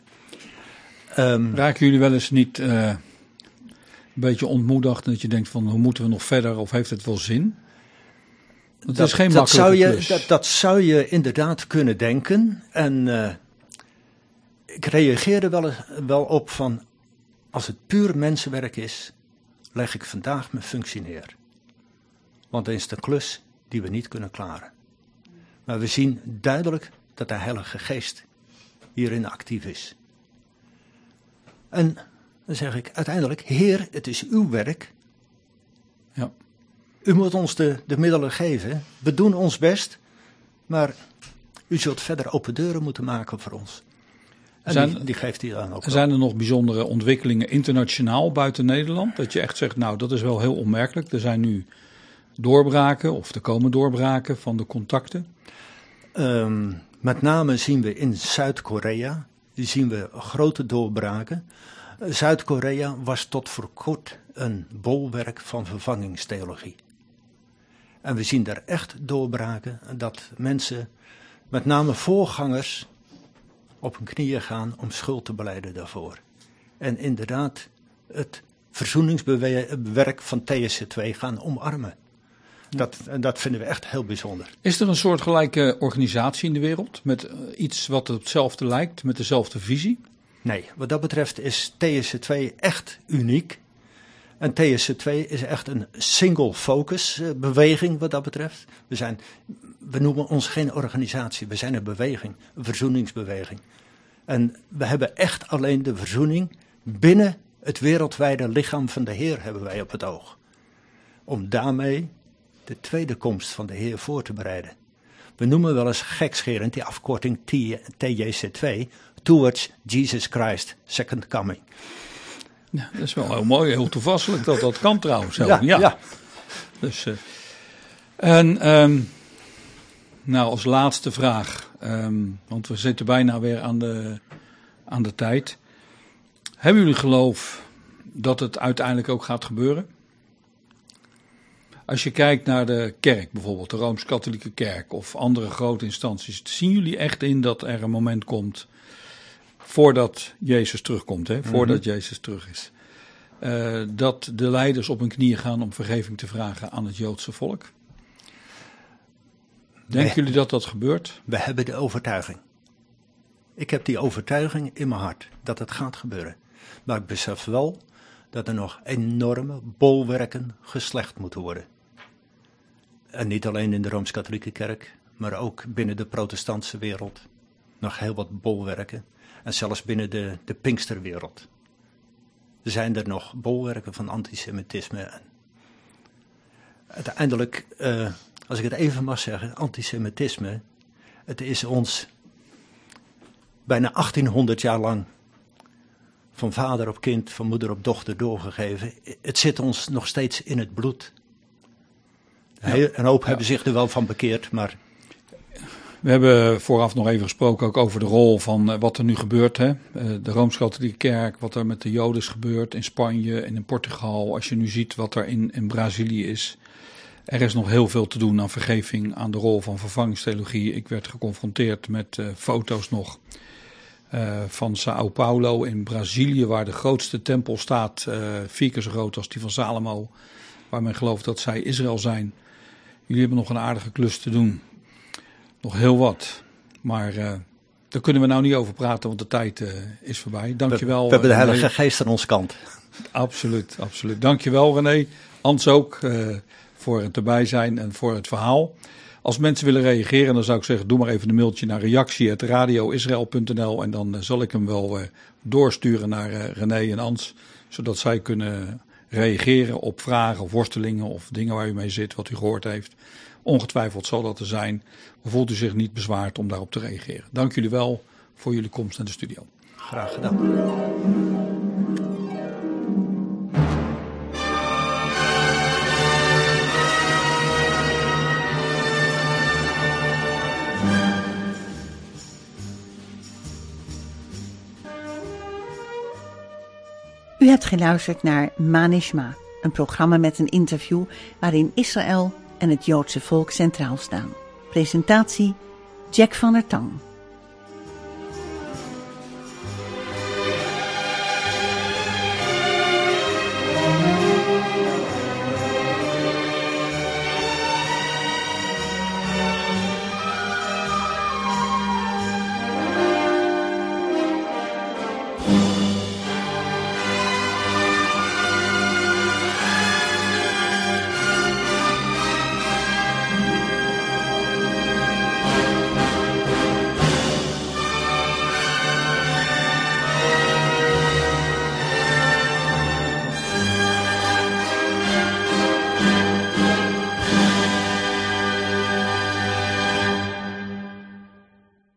Raken jullie wel eens niet een beetje ontmoedigd dat je denkt van hoe moeten we nog verder of heeft het wel zin? Dat is geen makkelijke klus. Dat zou je inderdaad kunnen denken. En ik reageerde wel op van als het puur mensenwerk is, leg ik vandaag mijn functie neer. Want dan is het een klus die we niet kunnen klaren. Maar we zien duidelijk dat de Heilige Geest hierin actief is. En dan zeg ik uiteindelijk, Heer, het is uw werk. Ja. U moet ons de middelen geven. We doen ons best, maar u zult verder open deuren moeten maken voor ons. En die geeft hij dan ook. Zijn er nog bijzondere ontwikkelingen internationaal buiten Nederland? Dat je echt zegt, nou dat is wel heel opmerkelijk. Er zijn nu doorbraken of er komen doorbraken van de contacten. Met name zien we in Zuid-Korea, zien we grote doorbraken. Zuid-Korea was tot voor kort een bolwerk van vervangingstheologie. En we zien daar echt doorbraken dat mensen, met name voorgangers, op hun knieën gaan om schuld te belijden daarvoor. En inderdaad het verzoeningswerk van TSC2 gaan omarmen. Dat vinden we echt heel bijzonder. Is er een soortgelijke organisatie in de wereld met iets wat hetzelfde lijkt, met dezelfde visie? Nee, wat dat betreft is TSC2 echt uniek. En TSC2 is echt een single focus beweging wat dat betreft. We noemen ons geen organisatie, we zijn een beweging, een verzoeningsbeweging. En we hebben echt alleen de verzoening binnen het wereldwijde lichaam van de Heer hebben wij op het oog. Om daarmee de tweede komst van de Heer voor te bereiden. We noemen wel eens gekscherend die afkorting TJC2, Towards Jesus Christ, Second Coming. Ja, dat is wel heel mooi, heel toepasselijk dat kan trouwens. Ja. Dus, En nou, als laatste vraag, want we zitten bijna weer aan de tijd. Hebben jullie geloof dat het uiteindelijk ook gaat gebeuren? Als je kijkt naar de kerk, bijvoorbeeld de Rooms-Katholieke Kerk of andere grote instanties, zien jullie echt in dat er een moment komt voordat Jezus terugkomt, voordat Jezus terug is, dat de leiders op hun knieën gaan om vergeving te vragen aan het Joodse volk? Denken jullie dat dat gebeurt? We hebben de overtuiging. Ik heb die overtuiging in mijn hart dat het gaat gebeuren. Maar ik besef wel dat er nog enorme bolwerken geslecht moeten worden. En niet alleen in de Rooms-Katholieke Kerk, maar ook binnen de protestantse wereld. Nog heel wat bolwerken. En zelfs binnen de Pinksterwereld. Zijn er nog bolwerken van antisemitisme. En uiteindelijk, als ik het even mag zeggen, antisemitisme, het is ons bijna 1800 jaar lang van vader op kind, van moeder op dochter doorgegeven. Het zit ons nog steeds in het bloed. Een hoop hebben zich er wel van bekeerd, maar... We hebben vooraf nog even gesproken ook over de rol van wat er nu gebeurt. Hè? De Rooms-Katholieke Kerk, wat er met de Joden is gebeurd in Spanje en in Portugal. Als je nu ziet wat er in Brazilië is. Er is nog heel veel te doen aan vergeving, aan de rol van vervangingstheologie. Ik werd geconfronteerd met foto's nog van Sao Paulo in Brazilië, waar de grootste tempel staat, 4 keer zo groot als die van Salomo. Waar men gelooft dat zij Israël zijn. Jullie hebben nog een aardige klus te doen. Nog heel wat. Maar daar kunnen we nou niet over praten, want de tijd is voorbij. Dankjewel. We hebben de Heilige Geest aan onze kant. Absoluut, absoluut. Dankjewel René. Ans ook voor het erbij zijn en voor het verhaal. Als mensen willen reageren, dan zou ik zeggen, doe maar even een mailtje naar redactie@radioisrael.nl en dan zal ik hem wel doorsturen naar René en Ans, zodat zij kunnen reageren op vragen of worstelingen of dingen waar u mee zit, wat u gehoord heeft. Ongetwijfeld zal dat er zijn. Maar voelt u zich niet bezwaard om daarop te reageren. Dank jullie wel voor jullie komst naar de studio. Graag gedaan. U hebt geluisterd naar Ma Nishma, een programma met een interview waarin Israël en het Joodse volk centraal staan. Presentatie Jack van der Tang.